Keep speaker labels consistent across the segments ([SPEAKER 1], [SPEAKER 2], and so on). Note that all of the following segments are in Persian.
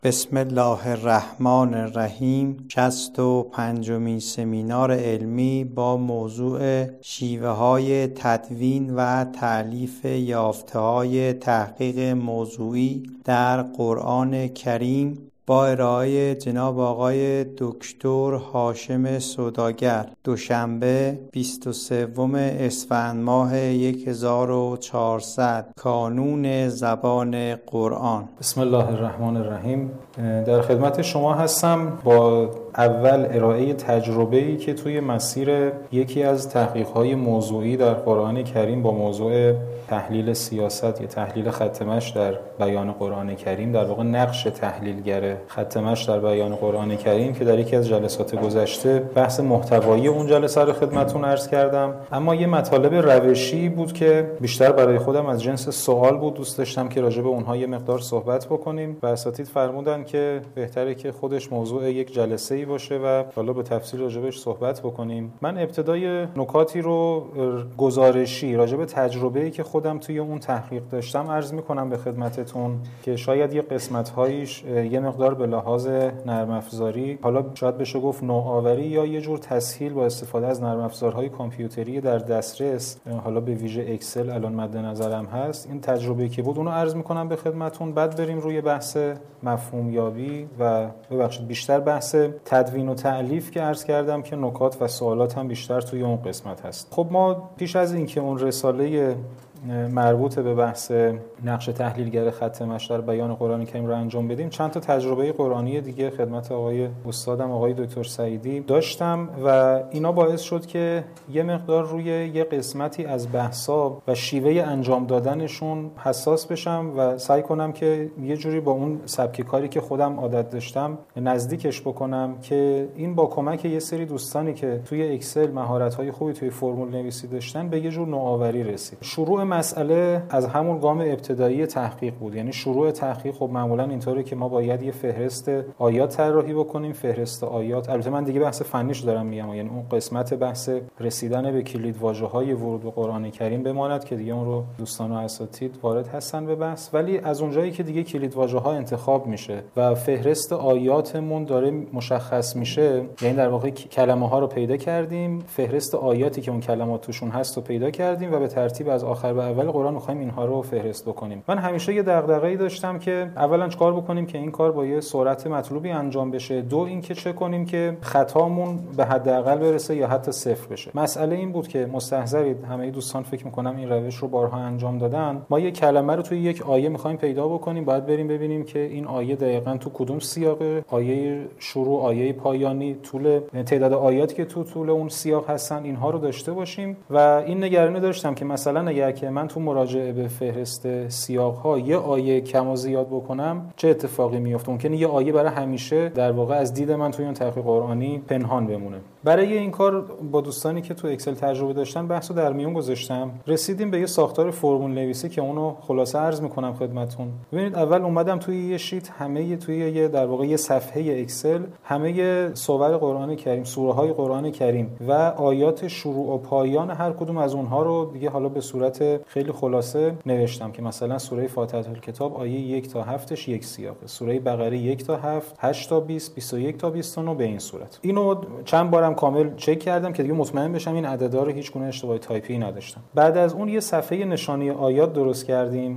[SPEAKER 1] بسم الله الرحمن الرحیم. 65مین سمینار علمی با موضوع شیوه‌های تدوین و تألیف یافته‌های تحقیق موضوعی در قرآن کریم با ارائه جناب آقای دکتر هاشم سوداگر، دوشنبه 23 اسفند ماه 1400، کانون زبان قرآن.
[SPEAKER 2] بسم الله الرحمن الرحیم. در خدمت شما هستم با اول ارائه تجربه‌ای که توی مسیر یکی از تحقیق‌های موضوعی در قرآن کریم با موضوع تحلیل سیاست یا تحلیل خط مشی در بیان قرآن کریم، در واقع نقش تحلیلگر خط مشی در بیان قرآن کریم که در یکی از جلسات گذشته بحث محتوایی اون جلسه رو خدمتتون عرض کردم، اما یه مطالب روشی بود که بیشتر برای خودم از جنس سوال بود، دوست داشتم که راجع به اونها یه مقدار صحبت بکنیم و اساتید فرمودن که بهتره که خودش موضوع یک جلسه‌ای باشه و حالا به تفصیل راجبش صحبت بکنیم. من ابتدای نکاتی رو گزارشی راجع به تجربه‌ای که خودم توی اون تحقیق داشتم عرض می‌کنم به خدمتتون که شاید یه قسمت‌هایش یه مقدار به لحاظ نرم افزاری، حالا شاید بشه گفت نوآوری یا یه جور تسهیل با استفاده از نرم افزارهای کامپیوتری در دسترس، حالا به ویژه اکسل الان مد نظرم هست، این تجربه‌ای که بود اونو عرض می‌کنم به خدمتتون. بعد بریم روی بحث مفهوم یابی و بیشتر بحث تدوین و تألیف که عرض کردم که نکات و سوالات هم بیشتر توی اون قسمت هست. خب ما پیش از اینکه اون رساله مربوط به بحث نقش تحلیلگر خط مشی در بیان قرآن کریم رو انجام بدیم، چند تا تجربه قرآنی دیگه خدمت آقای استادم آقای دکتر سعیدی داشتم و اینا باعث شد که یه مقدار روی یه قسمتی از بحثا و شیوه انجام دادنشون حساس بشم و سعی کنم که یه جوری با اون سبک کاری که خودم عادت داشتم نزدیکش بکنم که این با کمک یه سری دوستانی که توی اکسل مهارت‌های خوبی توی فرمول نویسی داشتن به یه جور نوآوری رسید. شروع مسئله از همون گام ابتدایی تحقیق بود. یعنی شروع تحقیق خب معمولا اینطوره که ما باید یه فهرست آیات طراحی بکنیم. فهرست آیات، البته من دیگه بحث فنیشو دارم میگم، یعنی اون قسمت بحث رسیدن به کلید واژه‌های ورود به قرآن کریم بماند که دیگه اون رو دوستان و اساتید وارد هستن به بحث، ولی از اونجایی که دیگه کلید واژه‌ها انتخاب میشه و فهرست آیاتمون داره مشخص میشه، یعنی در واقع کلمه‌ها رو پیدا کردیم، فهرست آیاتی که اون کلمات توشون هست رو پیدا کردیم و به ترتیب از آخر به اول قرآن می‌خوایم اینها رو فهرست بکنیم. من همیشه یه دغدغه‌ای داشتم که اولا چیکار بکنیم که این کار با یه سرعت مطلوبی انجام بشه، دو اینکه چه کنیم که خطامون به حداقل برسه یا حتی صفر بشه. مسئله این بود که مستحضرید همه دوستان فکر می‌کنم این روش رو بارها انجام دادن، ما یک کلمه رو توی یک آیه می‌خوایم پیدا بکنیم، باید بریم ببینیم که این آیه دقیقاً تو کدوم سیاقه، آیه شروع، آیه پایانی، تعداد آیاتی که تو طول اون سیاق هستن اینها رو داشته باشیم و این نگرانی داشتم که مثلا اگر که من تو مراجعه به فهرست سیاق‌ها یه آیه کم و زیاد بکنم چه اتفاقی میفته؟ ممکنه یه آیه برای همیشه در واقع از دید من توی اون تحقیق قرآنی پنهان بمونه. برای این کار با دوستانی که تو اکسل تجربه داشتن بحثو در میون گذاشتم، رسیدیم به یه ساختار فرمول نویسی که اونو خلاصه عرض می‌کنم خدمتتون. ببینید اول اومدم توی یه شیت، همه توی یه در واقع یه صفحه اکسل همه سور قرآن کریم، سوره‌های قرآن کریم و آیات شروع و پایان هر کدوم از اونها رو دیگه حالا به صورت خیلی خلاصه نوشتم که مثلا سوره فاتحه الکتاب آیه 1 تا 7ش یک سیاقه، سوره بقره 1 تا 7، 8 تا 20، 21 تا 29 به این صورت. اینو چند بارم کامل چک کردم که دیگه مطمئن بشم این عددا رو هیچ گونه اشتباه تایپی نداشتم. بعد از اون یه صفحه نشانی آیات درست کردیم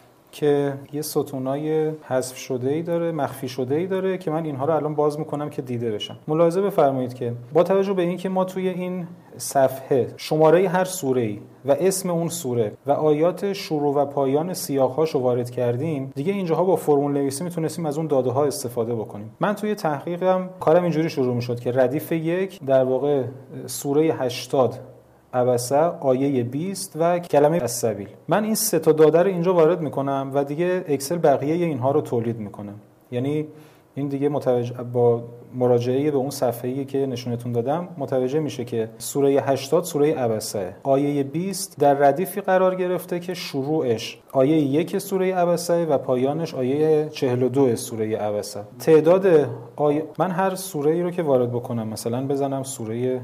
[SPEAKER 2] که یه ستونای حذف شده‌ای داره، مخفی شده‌ای داره که من اینها رو الان باز می‌کنم که دیده بشن. ملاحظه بفرمایید که با توجه به اینکه ما توی این صفحه شماره هر سوره‌ای و اسم اون سوره و آیات شروع و پایان سیاق‌هاشو وارد کردیم، دیگه اینجاها با فرمول نویسی میتونستیم از اون داده‌ها استفاده بکنیم. من توی تحقیقم کارم اینجوری شروع می‌شد که ردیف 1 در واقع سوره 80 عبسه، آیه 20 و کلمه السبیل، من این سه تا داده رو اینجا وارد میکنم و دیگه اکسل بقیه اینها رو تولید میکنه. یعنی این دیگه با مراجعه به اون صفحه‌ای که نشونتون دادم متوجه میشه که سوره 80 سوره عبسه، آیه 20 در ردیفی قرار گرفته که شروعش آیه 1 سوره عبسه و پایانش آیه 42 سوره عبسه. تعداد من هر سوره‌ای رو که وارد بکنم، مثلا بزنم سوره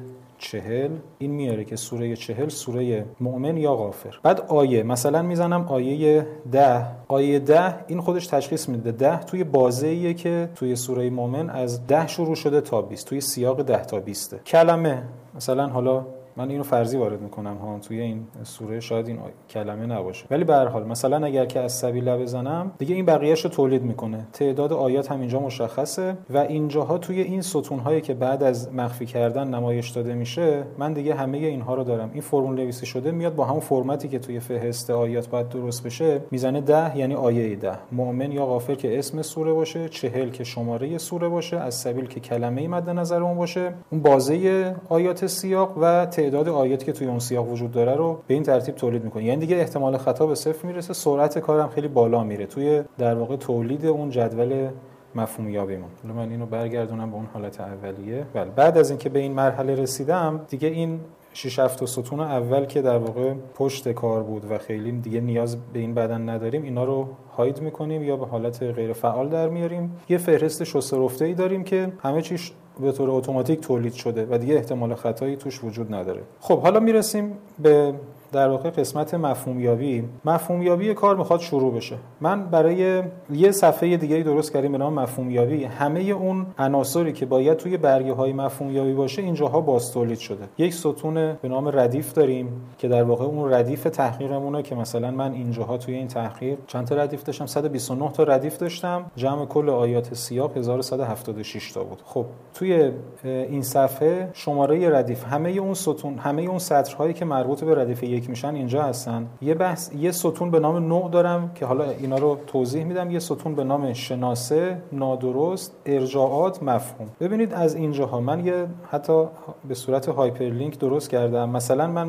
[SPEAKER 2] 40 این میاره که سوره 40 سوره مؤمن یا غافر. بعد آیه مثلا میزنم آیه 10. آیه 10 این خودش تشخیص میده 10 توی بازه‌ایه که توی سوره مؤمن از 10 شروع شده تا 20، توی سیاق 10 تا 20. کلمه مثلا حالا من اینو فرضی وارد میکنم ها، توی این سوره شاید این کلمه نباشه، ولی به هر حال مثلا اگر که از سبیل بزنم دیگه این بقیه‌شو تولید میکنه. تعداد آیات هم اینجا مشخصه و اینجاها توی این ستون‌هایی که بعد از مخفی کردن نمایش داده میشه من دیگه همه اینها رو دارم. این فرمول نویسی شده میاد با همون فرمتی که توی فهرست آیات باید درست بشه، میزنه 10 یعنی آیه 10، مؤمن یا غافر که اسم سوره باشه، 40 که شماره سوره باشه، از سبیل که کلمه‌ای مد نظرمون باشه، اون بازه آیات سیاق و تعداد آیاتی که توی اون سیاق وجود داره رو به این ترتیب تولید می‌کنه. یعنی دیگه احتمال خطا به صفر میرسه، سرعت کارم خیلی بالا میره توی در واقع تولید اون جدول مفهوم یابیمون. حالا من اینو برگردونم به اون حالت اولیه. بله بعد از اینکه به این مرحله رسیدم دیگه این 6 7 ستون اول که در واقع پشت کار بود و خیلی دیگه نیاز به این بدن نداریم، اینا رو هاید می‌کنیم یا به حالت غیر فعال در میاریم. یه فهرست شسته رفته‌ای داریم که همه چیش به طور اتوماتیک تولید شده و دیگه احتمال خطایی توش وجود نداره. خب حالا میرسیم به در واقع قسمت مفهوم یابی. مفهوم یابی کار میخواد شروع بشه. من برای یه صفحه دیگه‌ای درست کردیم به نام مفهوم یابی. همه اون عناصری که باید توی برگه‌های مفهوم یابی باشه اینجاها باز تولید شده. یک ستون به نام ردیف داریم که در واقع اون ردیف تحقیقمونه که مثلا من اینجاها توی این تحقیق چند تا ردیف داشتم؟ 129 تا ردیف داشتم. جمع کل آیات سیاق 1176 تا بود. خب توی این صفحه شماره ردیف، همه اون ستون، همه اون سطرهایی که مربوط به ردیف یک میشن اینجا هستن. یه ستون به نام نوع دارم که حالا اینا رو توضیح میدم. یه ستون به نام شناسه، نادرست، ارجاعات، مفهوم. ببینید از اینجاها من یه حتی به صورت هایپرلینک درست کردم. مثلا من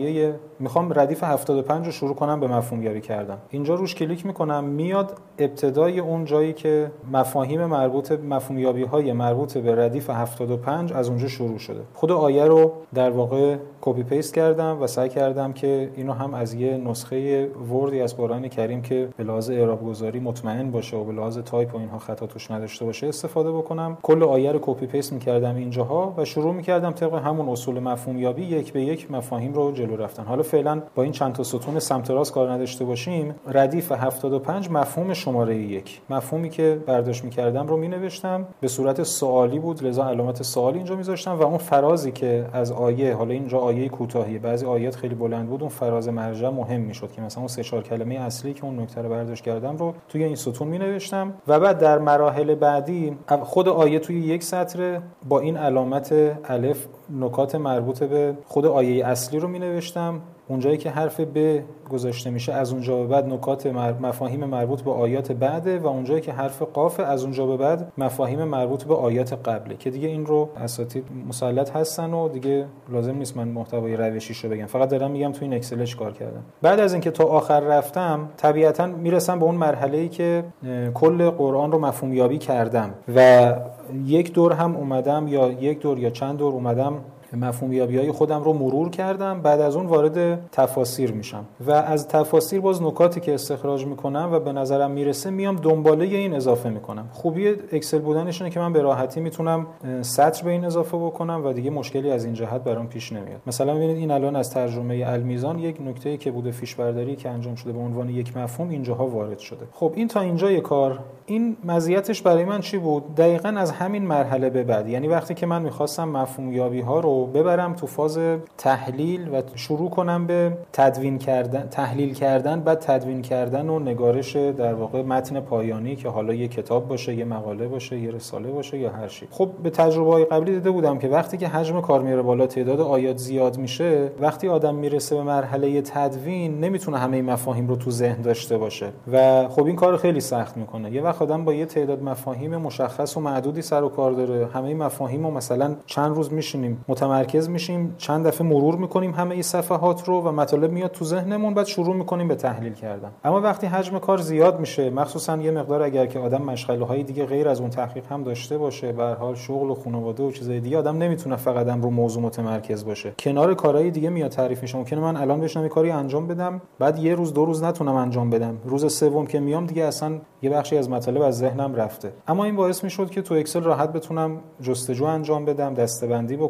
[SPEAKER 2] میخوام ردیف 75 رو شروع کنم به مفهوم یابی کردم. اینجا روش کلیک میکنم، میاد ابتدای اون جایی که مفاهیم مربوط مفهوم یابی های مربوط به ردیف 75 از اونجا شروع شده. خود آیه رو در واقع کپی پیست کردم و سعی کردم که اینو هم از یه نسخه وردی از قرآن کریم که به لحاظ اعراب گذاری مطمئن باشه و به لحاظ تایپ و اینها خطا توش نداشته باشه استفاده بکنم. کل آیه رو کپی پیست می‌کردم اینجاها و شروع می‌کردم طبق همون اصول مفهوم یابی یک به یک مفاهیم رو جلو رفتن. حالا فعلا با این چند تا ستون سمت راست کار نداشته باشیم. ردیف 75 مفهوم شماره 1. مفهومی که برداشت می‌کردم رو می‌نوشتم، به صورت سوالی بود لذا علامت سوال اینجا می‌ذاشتم و اون فرازی که از آیه، حالا اینجا آیه کوتاهی، بعضی آیات خیلی بلند بود، اون فراز مرجع مهم میشد که مثلا اون 3-4 کلمه اصلی که اون نکته رو برداشت کردم رو توی این ستون مینوشتم و بعد در مراحل بعدی خود آیه توی یک سطر با این علامت الف نکات مربوط به خود آیه اصلی رو مینوشتم. اونجایی که حرف ب گذاشته میشه از اونجا به بعد نکات مفاهیم مربوط به آیات بعده و اونجایی که حرف قاف از اونجا به بعد مفاهیم مربوط به آیات قبله که دیگه این رو اساتید مسلط هستن و دیگه لازم نیست من محتوای روشیشو بگم، فقط دارم میگم توی این اکسل چیکار کردم. بعد از اینکه تا آخر رفتم طبیعتاً میرسم به اون مرحله‌ای که کل قرآن رو مفهوم یابی کردم و یک دور هم اومدم یا یک دور یا چند دور اومدم مفهوم یابی‌های خودم رو مرور کردم. بعد از اون وارد تفاسیر میشم و از تفاسیر باز نکاتی که استخراج میکنم و به نظرم میرسه میام دنباله این اضافه میکنم. خوبی اکسل بودنش اینه که من به راحتی میتونم سطر به این اضافه بکنم و دیگه مشکلی از این جهت برام پیش نمیاد. مثلا ببینید این الان از ترجمه المیزان یک نکته‌ای که بوده فیش برداری که انجام شده به عنوان یک مفهوم اینجاها وارد شده. خب این تا اینجای کار، این مزیتش برای من چی بود؟ دقیقاً از همین مرحله به بعد، یعنی وقتی که من می‌خواستم مفهوم یابی ها رو ببرم تو فاز تحلیل و شروع کنم به تدوین کردن، تحلیل کردن، بعد تدوین کردن و نگارش در واقع متن پایانی که حالا یه کتاب باشه، یه مقاله باشه، یه رساله باشه یا هر چی. خب به تجربه‌های قبلی دیده بودم که وقتی که حجم کار میره بالا، تعداد آیات زیاد میشه، وقتی آدم میرسه به مرحله تدوین نمیتونه همه مفاهیم رو تو ذهن داشته باشه و خب این کار خیلی سخت میکنه. یه وقت آدم با یه تعداد مفاهیم مشخص و معدودی سر و کار داره، همه مفاهیم رو مثلا چند روز میشینیم متمرکز میشیم، چند دفعه مرور میکنیم همه این صفحات رو و مطالب میاد تو ذهنمون، بعد شروع میکنیم به تحلیل کردن. اما وقتی حجم کار زیاد میشه، مخصوصا یه مقدار اگر که آدم مشغله‌های دیگه غیر از اون تحقیق هم داشته باشه، به هر حال شغل و خانواده و چیزای دیگه، آدم نمیتونه فقط رو موضوع متمرکز باشه، کنار کارهای دیگه میاد تعریف میشه. ممکنه من الان بشینم یه کاری انجام بدم، بعد یه روز دو روز نتونم انجام بدم، روز سوم که میام دیگه اصلا یه بخشی از مطالب از ذهنم رفته. اما این باعث میشد که تو اکسل راحت بتونم جستجو انجام بدم، دسته‌بندی بکنم،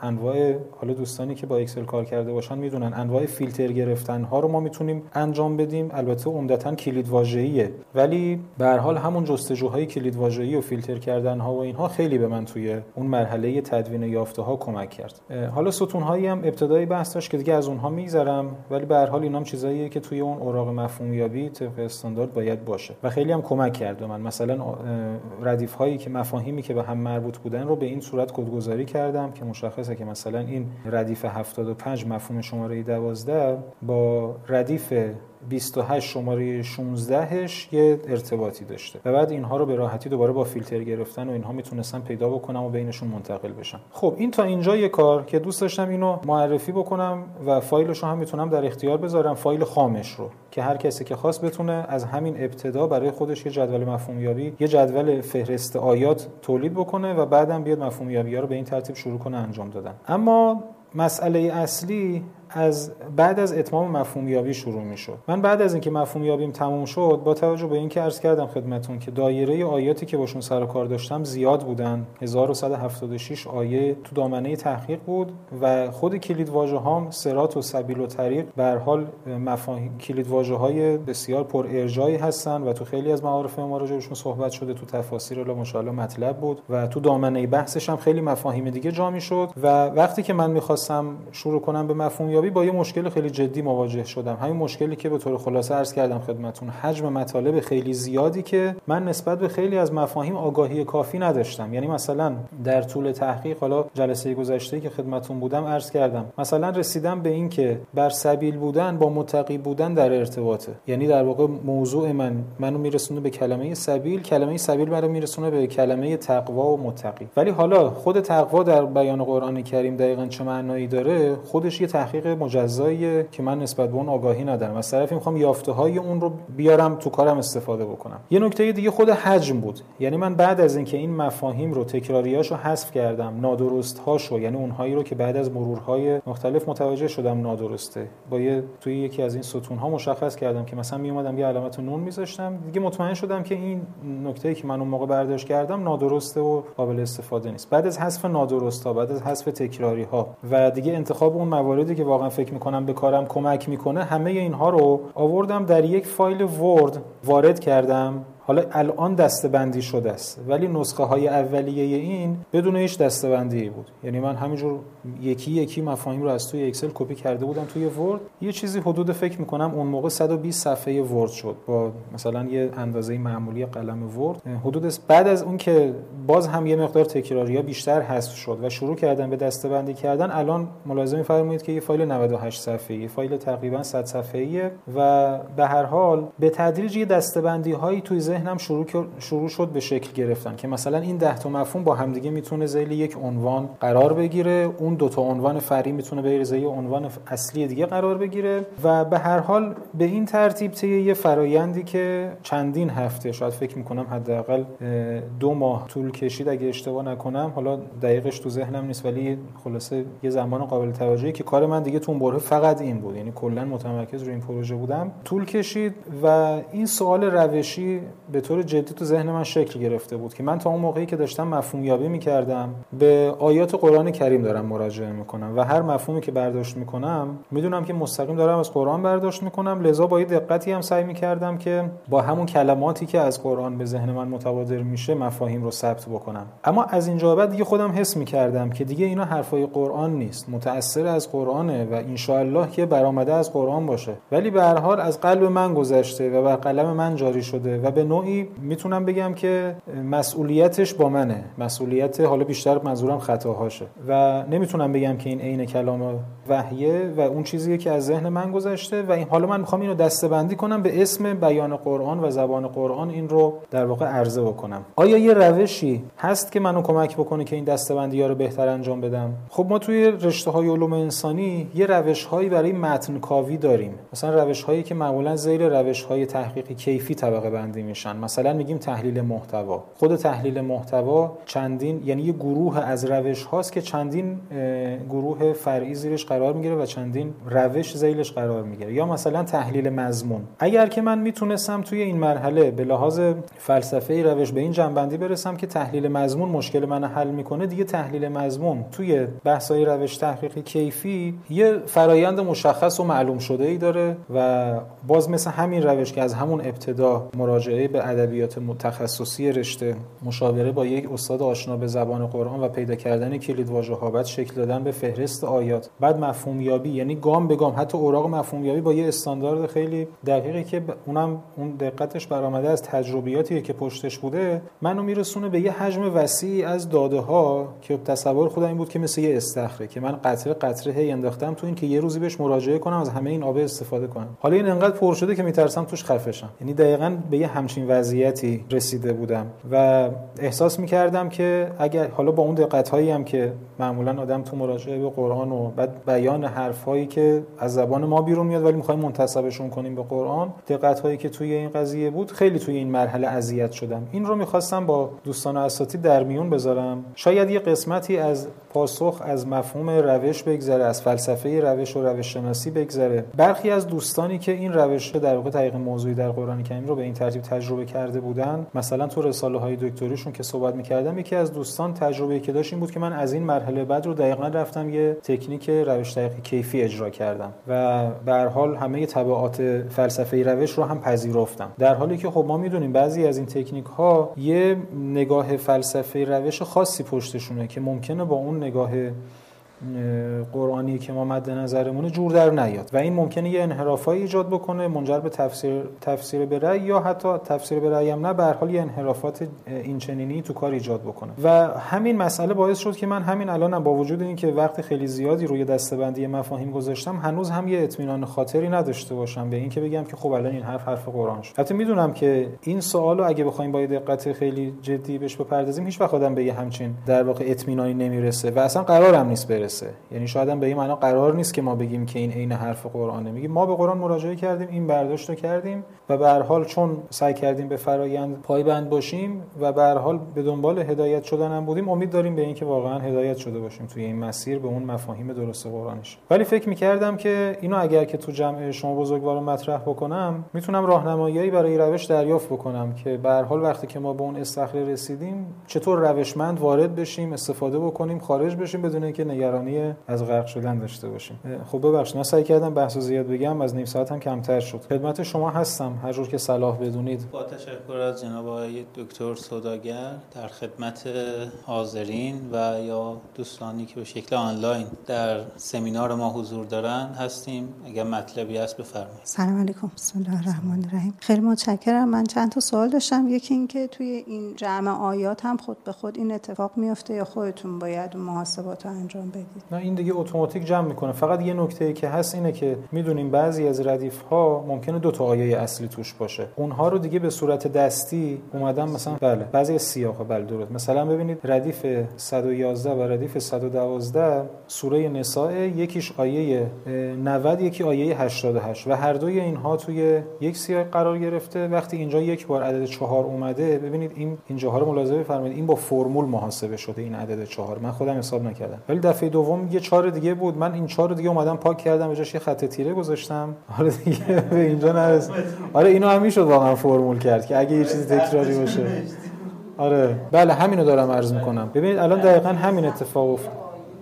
[SPEAKER 2] انواع، حالا دوستانی که با اکسل کار کرده باشن میدونن انواع فیلتر گرفتن ها رو ما میتونیم انجام بدیم. البته عمدتاً کلید واژه‌ایه، ولی به هر حال همون جستجوهای کلید واژه‌ای و فیلتر کردن ها و اینها خیلی به من توی اون مرحله تدوین یافته ها کمک کرد. حالا ستون هایی هم ابتدای بحث داشت که دیگه از اونها میگذرم، ولی به هر حال اینام چیزاییه که توی اون اوراق مفهومیابی طبق استاندارد باید باشه و خیلی هم کمک کرد به من. مثلا ردیف هایی که مفاهیمی که به هم مربوط بودن رو به این صورت کدگذاری کردم که مشخصه که مثلا این ردیف 75 مفهوم شماره 12 با ردیف 28 شماره 16ش یه ارتباطی داشته و بعد اینها رو به راحتی دوباره با فیلتر گرفتن و اینها میتونستم پیدا بکنم و بینشون منتقل بشم. خب این تا اینجا یه کار که دوست داشتم اینو معرفی بکنم و فایلش رو هم میتونم در اختیار بذارم، فایل خامش رو، که هر کسی که خواست بتونه از همین ابتدا برای خودش یه جدول مفهومیابی، یه جدول فهرست آیات تولید بکنه و بعدم بیاد مفهومیابی‌ها رو به این ترتیب شروع کنه انجام دادن. اما مسئله اصلی از بعد از اتمام مفهومیابی شروع میشد. من بعد از اینکه مفهومیابیم تموم شد، با توجه به اینکه عرض کردم خدمتتون که دایره آیاتی که باشون سر و کار داشتم زیاد بودن، 1176 آیه تو دامنه تحقیق بود و خود کلید واژه‌هام صراط و سبیل و طریق به هر حال مفاهیم کلید واژه‌های بسیار پر ارجایی هستن و تو خیلی از معارف ما راجعشون صحبت شده، تو تفاسیر الا ماشاءالله مطلب بود و تو دامنه بحثش هم خیلی مفاهیم دیگه جا میشد و وقتی که من می‌خواستم شروع کنم به مفهومیابی با یه مشکل خیلی جدی مواجه شدم. همین مشکلی که به طور خلاصه عرض کردم خدمتتون، حجم مطالب خیلی زیادی که من نسبت به خیلی از مفاهیم آگاهی کافی نداشتم. یعنی مثلا در طول تحقیق، حالا جلسه گذشته که خدمتتون بودم عرض کردم، مثلا رسیدم به این که بر سبیل بودن با متقی بودن در ارتباطه. یعنی در واقع موضوع منو میرسونه به کلمه سبیل، کلمه سبیل منو میرسونه به کلمه تقوا و متقی. ولی حالا خود تقوا در بیان قرآن کریم دقیقاً چه معنایی داره، خودش یه تحقیق مجزاییه که من نسبت به اون آگاهی ندارم. از طرفی میخوام یافته‌های اون رو بیارم تو کارم استفاده بکنم. یه نکته دیگه خود حجم بود. یعنی من بعد از اینکه این مفاهیم رو تکراریاشو حذف کردم، نادرست‌هاشو، یعنی اونهایی رو که بعد از مرورهای مختلف متوجه شدم نادرسته، با توی یکی از این ستون‌ها مشخص کردم که مثلا میومدم یه علامت نون میذاشتم، دیگه مطمئن شدم که این نکته‌ای که من اون موقع برداشت کردم نادرسته و قابل استفاده نیست. بعد از حذف نادرست‌ها، بعد از حذف تکراری‌ها و دیگه انتخاب اون مواردی که واقعا فکر میکنم به کارم کمک میکنه، همه اینها رو آوردم در یک فایل ورد وارد کردم. حالا الان دسته‌بندی شده است، ولی نسخه های اولیه این بدون هیچ دسته‌بندی بود. یعنی من همینجور یکی یکی مفاهیم رو از توی اکسل کپی کرده بودم توی ورد. یه چیزی حدود فکر میکنم اون موقع 120 صفحه ورد شد با مثلا یه اندازه معمولی قلم ورد. حدود بعد از اون که باز هم یه مقدار تکراریا بیشتر حذف شد و شروع کردم به دسته‌بندی کردن، الان ملاحظه می‌فرمایید که یه فایل 98 صفحه‌ای، یه فایل تقریبا 100 صفحه‌ایه و به هر حال به تدریج یه دسته‌بندی‌هایی توی ذهنم شروع شد به شکل گرفتن که مثلا این 10 تا مفهوم با همدیگه میتونه ذیل یک عنوان قرار بگیره، اون 2 تا عنوان فرعی میتونه به ذیل عنوان اصلی دیگه قرار بگیره و به هر حال به این ترتیب طی یه فرایندی که چندین هفته، شاید فکر میکنم حداقل 2 ماه طول کشید اگه اشتباه نکنم، حالا دقیقش تو ذهنم نیست، ولی خلاصه یه زمان قابل توجهی که کار من دیگه تو اون بره فقط این بود، یعنی کلا متمرکز روی این پروژه بودم، طول کشید و این سوال روشی به طور جدی تو ذهن من شکل گرفته بود که من تا اون موقعی که داشتم مفهوم یابی می‌کردم به آیات قرآن کریم دارم مراجعه می‌کنم و هر مفهومی که برداشت می‌کنم میدونم که مستقیم دارم از قرآن برداشت می‌کنم، لذا با دقتی هم سعی می‌کردم که با همون کلماتی که از قرآن به ذهن من متبادر میشه مفاهیم رو ثبت بکنم. اما از اینجا بعد دیگه خودم حس می‌کردم که دیگه اینا حرفای قرآن نیست، متأثر از قرآنه و ان شاءالله که برآمده از قرآن باشه، ولی به هر حال از قلب من گذشته و بر قلم من جاری شده و به نوعی میتونم بگم که مسئولیتش با منه، مسئولیت حالا بیشتر منظورم خطاهاشه و نمیتونم بگم که این عین کلام وحیه و اون چیزیه که از ذهن من گذشته و این حالا من میخوام اینو دسته‌بندی کنم به اسم بیان قرآن و زبان قرآن، این رو در واقع عرضه بکنم. آیا یه روشی هست که منو کمک بکنه که این دسته‌بندی‌ها رو بهتر انجام بدم؟ خب ما توی رشته‌های علوم انسانی یه روش‌هایی برای متن کاوی داریم، مثلا روش‌هایی که معمولاً ذیل روش‌های تحقیقی کیفی طبقه بندی میشن. مثلا میگیم تحلیل محتوا. خود تحلیل محتوا چندین، یعنی یه گروه از روش هاست که چندین گروه فرعی زیرش قرار میگیره و چندین روش ذیلش قرار میگیره. یا مثلا تحلیل مضمون. اگر که من میتونستم توی این مرحله به لحاظ فلسفه‌ای روش به این جنبندی برسم که تحلیل مضمون مشکل من حل میکنه، دیگه تحلیل مضمون توی بحث‌های روش تحقیق کیفی یه فرایند مشخص و معلوم شده ای داره و باز مثل همین روش که از همون ابتدا مراجعه به ادبیات تخصصی رشته، مشاوره با یک استاد آشنا به زبان قرآن و پیدا کردن کلیدواژه‌ها، بعد شکل دادن به فهرست آیات، بعد مفهوم یابی، یعنی گام به گام حتی اوراق مفهوم یابی با یه استاندارد خیلی دقیقی که اون دقتش برآمده از تجربیاتی که پشتش بوده، منو میرسونه به یه حجم وسیع از داده ها که تصور خودم این بود که مثل یه استخره که من قطره قطره هی انداختم تو این که یه روزی بهش مراجعه کنم از همه این آب استفاده کنم. حالا این انقدر پر شده که میترسم توش خفه شم. یعنی دقیقاً به یه همچین وضعیتی رسیده بودم و احساس می‌کردم که اگر حالا با اون دقت‌هایی هم که معمولاً آدم تو مراجعه به قرآن و بعد بیان حرف‌هایی که از زبان ما بیرون میاد ولی می‌خوایم منتسبشون کنیم به قرآن، دقت‌هایی که توی این قضیه بود، خیلی توی این مرحله اذیت شدم. این رو می‌خواستم با دوستان اساتید در میون بذارم. شاید یه قسمتی از پاسخ از مفهوم روش بگذره، از فلسفه روش و روش شناسی بگذره. برخی از دوستانی که این روش در واقع تحقیق موضوعی در قرآن کریم رو به این ترتیب تجربه کرده بودن، مثلا تو رساله‌های دکتریشون که صحبت می‌کردم، یکی از دوستان تجربه‌ای که داشت این بود که من از این مرحله بعد رو دقیقاً رفتم یه تکنیک روش تحقیق کیفی اجرا کردم و به هر حال همه تبعات فلسفه روش رو هم پذیرفتم، در حالی که خب ما می‌دونیم بعضی از این تکنیک‌ها یه نگاه فلسفه روش خاصی پشتشونه که ممکنه با اون نگاه قرآنی که ما مد نظرمونه جور در نیاد و این ممکنه یه انحرافایی ایجاد بکنه منجر به تفسیر به رأی یا حتی تفسیر به رأی هم نه، به هر حال یه انحرافات این چنینی تو کار ایجاد بکنه و همین مسئله باعث شد که من همین الانم با وجود اینکه وقت خیلی زیادی روی دسته‌بندی مفاهیم گذاشتم هنوز هم یه اطمینان خاطری نداشته باشم به این که بگم که خب الان این حرف قرآن شد. البته میدونم که این سوالو اگه بخوایم با دقت خیلی جدی بهش بپردازیم هیچ وقت آدم به یه همچین در واقع اطمینانی نمیرسه و اصلا قرارم نیست برسه. یعنی شاید هم به این معنا قرار نیست که ما بگیم که این عین حرف قرآنه. میگیم ما به قرآن مراجعه کردیم، این برداشت رو کردیم و به هر حال چون سعی کردیم به فرایند پایبند باشیم و به هر حال به دنبال هدایت شدن هم بودیم، امید داریم به این که واقعا هدایت شده باشیم توی این مسیر به اون مفاهیم درست قرآنش. ولی فکر می‌کردم که اینو اگر که تو جمع شما بزرگواران مطرح بکنم میتونم راهنمایی برای روش دریافت بکنم که به هر حال وقتی که ما به اون استخره رسیدیم چطور روشمند وارد بشیم، استفاده بکنیم، خارج بشیم بدون اینکه نگرانی از غرق شدن داشته باشیم. خب ببخشید من سعی کردم بحثو زیاد بگم، از نیم ساعت هم کمتر شد. خدمت شما هستم هر جور که صلاح بدونید.
[SPEAKER 3] با تشکر از جناب آقای دکتر سوداگر در خدمت حاضرین و یا دوستانی که به شکل آنلاین در سمینار ما حضور دارن هستیم. اگر مطلبی هست بفرمایید.
[SPEAKER 4] سلام علیکم. بسم الله الرحمن الرحیم. خیلی متشکرم. من چند تا سوال داشتم. یکی این که توی این جمع آیات هم خود به خود این اتفاق میفته یا خودتون باید محاسبات رو انجام بدید؟
[SPEAKER 2] نه این دیگه اتوماتیک جمع میکنه. فقط یه نکته‌ای که هست اینه که میدونیم بعضی از ردیف‌ها ممکنه دو تا آیه اصلی توش باشه، اونها رو دیگه به صورت دستی اومدن مثلا بله بعضی از سیاق‌ها بله درست. مثلا ببینید ردیف 111 و ردیف 112 سوره نساء، یکیش آیه 90 یکی آیه 88 و هر دوی اینها توی یک سیاق قرار گرفته. وقتی اینجا یک بار عدد 4 اومده ببینید این جاها رو ملاحظه بفرمایید، این با فرمول محاسبه شده این عدد 4، من خودم حساب نکردم ولی دفعه دوم یه 4 دیگه بود، من این 4 دیگه اومدم پاک کردم به جاش یه خط تیره گذاشتم. آره دیگه به اینجا نرسید. آره اینو هم میشد واقعا فرمول کرد که اگه یه چیزی تکراری باشه. آره بله همینو دارم عرض میکنم. ببینید الان دقیقاً همین اتفاق افتاد.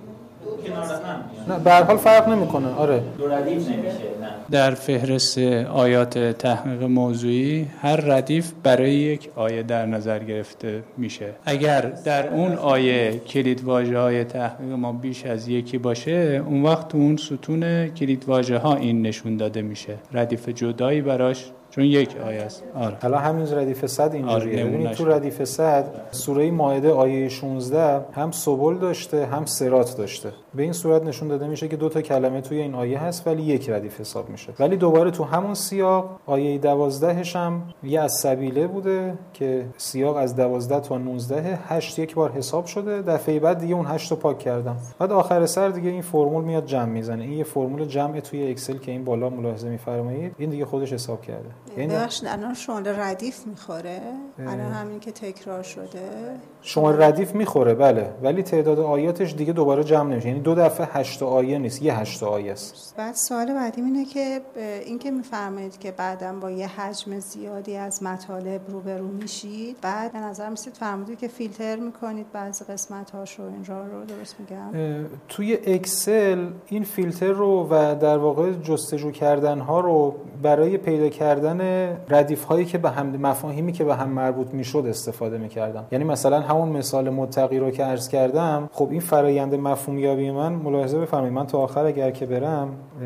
[SPEAKER 2] نه به هر حال فرق نمیکنه. آره
[SPEAKER 3] دو ردیف نمیشه. نه
[SPEAKER 5] در فهرست آیات تحقیق موضوعی هر ردیف برای یک آیه در نظر گرفته میشه. اگر در اون آیه کلیدواژه‌های تحقیق ما بیش از یکی باشه اون وقت تو اون ستون کلیدواژه‌ها این نشون داده میشه، ردیف جدایی براش چون یک آیه است. آره
[SPEAKER 2] حالا همین ردیف 100 اینجوریه. ببینید تو ردیف 100 سوره مائده آیه 16 هم سبل داشته هم صراط داشته. به این صورت نشون داده میشه که دو تا کلمه توی این آیه هست ولی یک ردیف حساب میشه. ولی دوباره تو همون سیاق آیه 12 هم یه از سبیله بوده که سیاق از 12 تا 19 8 یک بار حساب شده. دفعه بعد دیگه اون 8 رو پاک کردم. بعد آخر سر دیگه این فرمول میاد جمع میزنه. این یه فرمول جمع توی اکسل که این بالا ملاحظه میفرمایید این دیگه خودش حساب کرده.
[SPEAKER 4] بخش الان شماره ردیف میخوره الان همین که تکرار شده
[SPEAKER 2] شماره ردیف میخوره بله، ولی تعداد آیاتش دیگه دوباره جمع نمیشه، یعنی 2 دفعه 8 آیه نیست، یه 8 آیه است.
[SPEAKER 4] بعد سوال بعدیم اینه که این که میفرمایید که بعداً با یه حجم زیادی از مطالب روبرو میشید، بعد به نظر میسید فرمودید که فیلتر میکنید بعضی قسمت‌هاشو، این رو درست میگم؟
[SPEAKER 2] توی اکسل این فیلتر رو و در واقع جستجو کردن ها رو برای پیدا کردن ردیف هایی که به هم، مفاهیمی که به هم مربوط میشد استفاده میکردم. یعنی مثلا همون مثال متقی رو که عرض کردم، خب این فرایند مفهومیابی من ملاحظه بفرمایید، من تا آخر اگر که برم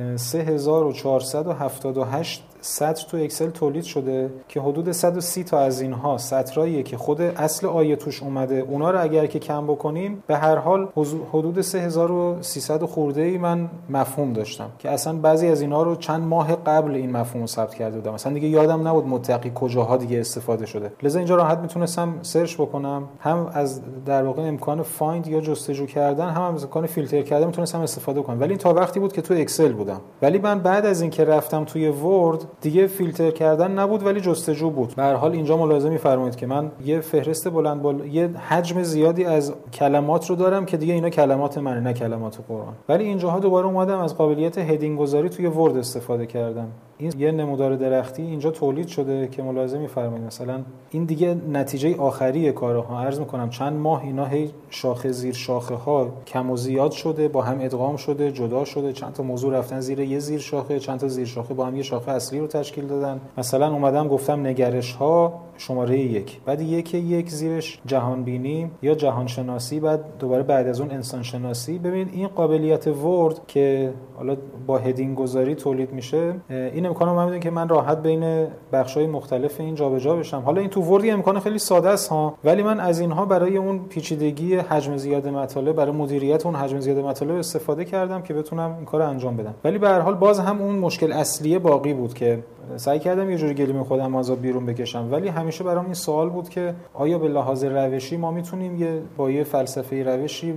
[SPEAKER 2] 3478 سطر تو اکسل تولید شده که حدود 130 تا از اینها سطراییه که خود اصل آیه توش اومده. اونا رو اگر که کم بکنیم به هر حال حدود 3300 خورده‌ای من مفهوم داشتم که اصلا بعضی از اینها رو چند ماه قبل این مفهوم رو ثبت کرده بودم، مثلا دیگه یادم نبود متقی کجاها دیگه استفاده شده. لذا اینجا راحت میتونستم سرچ بکنم، هم از در واقع امکان فایند یا جستجو کردن، هم از امکان فیلتر کردن میتونستم استفاده کنم. ولی این تا وقتی بود که تو اکسل بودم. ولی من بعد از اینکه رفتم توی ورد دیگه فیلتر کردن نبود ولی جستجو بود. به هر حال اینجا ملاحظه می‌فرمایید که من یه فهرست یه حجم زیادی از کلمات رو دارم که دیگه اینا کلمات منه نه کلمات قرآن. ولی اینجاها دوباره اومدم از قابلیت هدینگ گذاری توی ورد استفاده کردم. این یه نمودار درختی اینجا تولید شده که ملاحظه می‌فرمایید مثلا این دیگه نتیجه آخری کارها. عرض می‌کنم چند ماه اینا هی شاخه زیر شاخه ها کم و زیاد شده، با هم ادغام شده، جدا شده، چند تا موضوع رفتن زیر یه زیر شاخه، چند تا زیر شاخه با هم یه شاخه اصلی رو تشکیل دادن. مثلا اومدم گفتم نگرش ها شماره 1، بعد یک زیرش جهان بینی یا جهان شناسی، بعد دوباره بعد از اون انسان شناسی. ببین این قابلیت ورد که حالا با هدینگ گذاری تولید میشه، این امکانو من میدونم که من راحت بین بخش‌های مختلف این جابجا بشم. حالا این تو ورد امکان خیلی ساده است ها، ولی من از اینها برای اون پیچیدگی حجم زیاد مطالب، برای مدیریت اون حجم زیاد مطالب استفاده کردم که بتونم این کارو انجام بدم. ولی به هر حال باز هم اون مشکل اصلی باقی بود که سعی کردم یه جوری گلیم خودم از بیرون بکشم، ولی همیشه برام این سوال بود که آیا به لحاظ روشی ما میتونیم با یه فلسفه روشی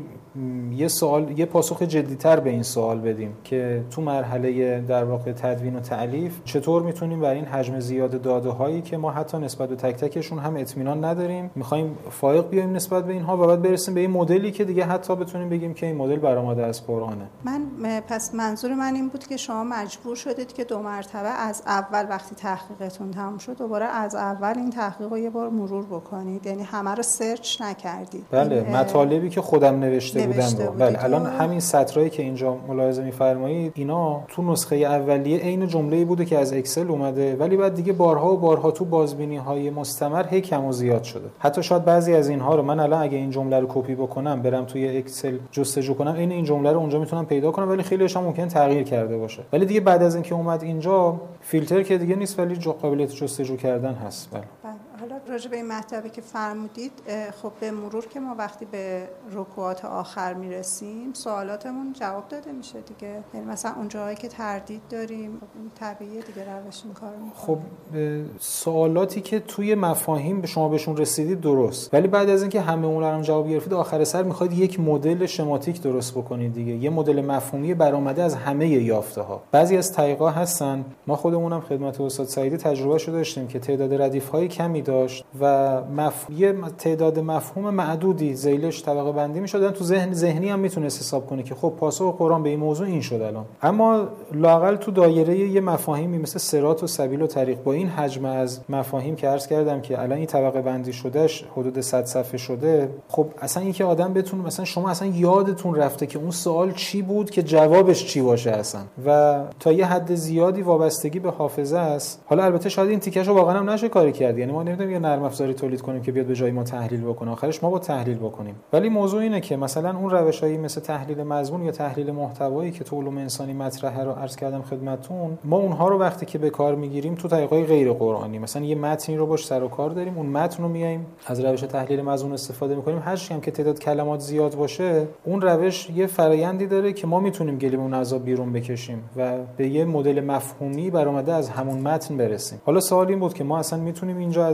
[SPEAKER 2] یه پاسخ جدی‌تر به این سوال بدیم که تو مرحله در واقع تدوین و تألیف چطور میتونیم بر این حجم زیاد داده‌هایی که ما حتی نسبت به تک تکشون هم اطمینان نداریم، می‌خوایم فائق بیایم نسبت به اینها و بعد برسیم به این مدلی که دیگه حتی بتونیم بگیم که این مدل برآمده از قرآنه.
[SPEAKER 4] پس منظور من این بود که شما مجبور شدید که 2 مرتبه از اول وقتی تحقیقتون تموم شد دوباره از اول این تحقیق رو یه بار مرور بکنید، یعنی همه رو سرچ نکردید.
[SPEAKER 2] بله، مطالبی که خودم نوشته بودم. بله، الان همین سطرایی که اینجا ملاحظه می‌فرمایید اینا تو نسخه اولیه عین جمله‌ای بوده که از اکسل اومده، ولی بعد دیگه بارها و بارها تو بازبینی‌های مستمر هی کم و زیاد شده. حتی شاید بعضی از اینها رو من الان اگه این جمله رو کپی بکنم برم توی اکسل جستجو کنم این جمله رو اونجا میتونم پیدا کنم، ولی خیلیش هم ممکن تغییر کرده باشه. ولی دیگه بعد از اینکه اومد اینجا فیلتر که دیگه نیست، ولی قابلیت جستجو کردن هست. بله.
[SPEAKER 4] حالا راجع به این مطلبی که فرمودید، خب به مرور که ما وقتی به رکوعات آخر میرسیم سوالاتمون جواب داده میشه دیگه، یعنی مثلا اون جایی که تردید داریم طبیعیه دیگه روش این کارو میکنه.
[SPEAKER 2] خب سوالاتی که توی مفاهیم به شما بهشون رسیدید درست، ولی بعد از اینکه همه اون رو جواب گرفتید آخر سر میخواید یک مدل شماتیک درست بکنید دیگه، یه مدل مفهومی برآمده از همه یافته ها. بعضی از طریقا هستن، ما خودمونم خدمت استاد سعیدی تجربه شده داشتیم که تعداد ردیف های کمی داشت و یه تعداد مفهوم معدودی ذیلش طبقه بندی می‌شدن، تو ذهنی هم میتونست حساب کنه که خب پاسخ قرآن به این موضوع این شد الان. اما لااقل تو دایره یه مفاهیمی مثل صراط و سبیل و طریق با این حجم از مفاهیم که عرض کردم که الان این طبقه بندی شدهش حدود 100 صفحه شده، خب اصلا اینکه آدم بتونه مثلا شما اصلا یادتون رفته که اون سوال چی بود که جوابش چی باشه اصلا، و تا یه حد زیادی وابستگی به حافظه است. حالا البته شاید این تیکشو واقعا هم نشه کاری کرد، یعنی ما نمیدونیم یه نرم افزاری تولید کنیم که بیاد به جای ما تحلیل بکنه، آخرش ما با تحلیل بکنیم. ولی موضوع اینه که مثلا اون روشایی مثل تحلیل مضمون یا تحلیل محتوایی که تو علوم انسانی مطرحه رو عرض کردم خدمتتون، ما اونها رو وقتی که به کار میگیریم تو طریقای غیر قرآنی، مثلا یه متنی رو باش سر و کار داریم، اون متن رو میایم از روش تحلیل مضمون استفاده میکنیم، هر چی هم که تعداد کلمات زیاد باشه اون روش یه فرآیندی داره که ما میتونیم گلیمون از آب بیرون بکشیم و به یه مدل مفهومی برآمده از همون متن برسیم. حالا سوال این بود که ما اصلا میتونیم اینجا از این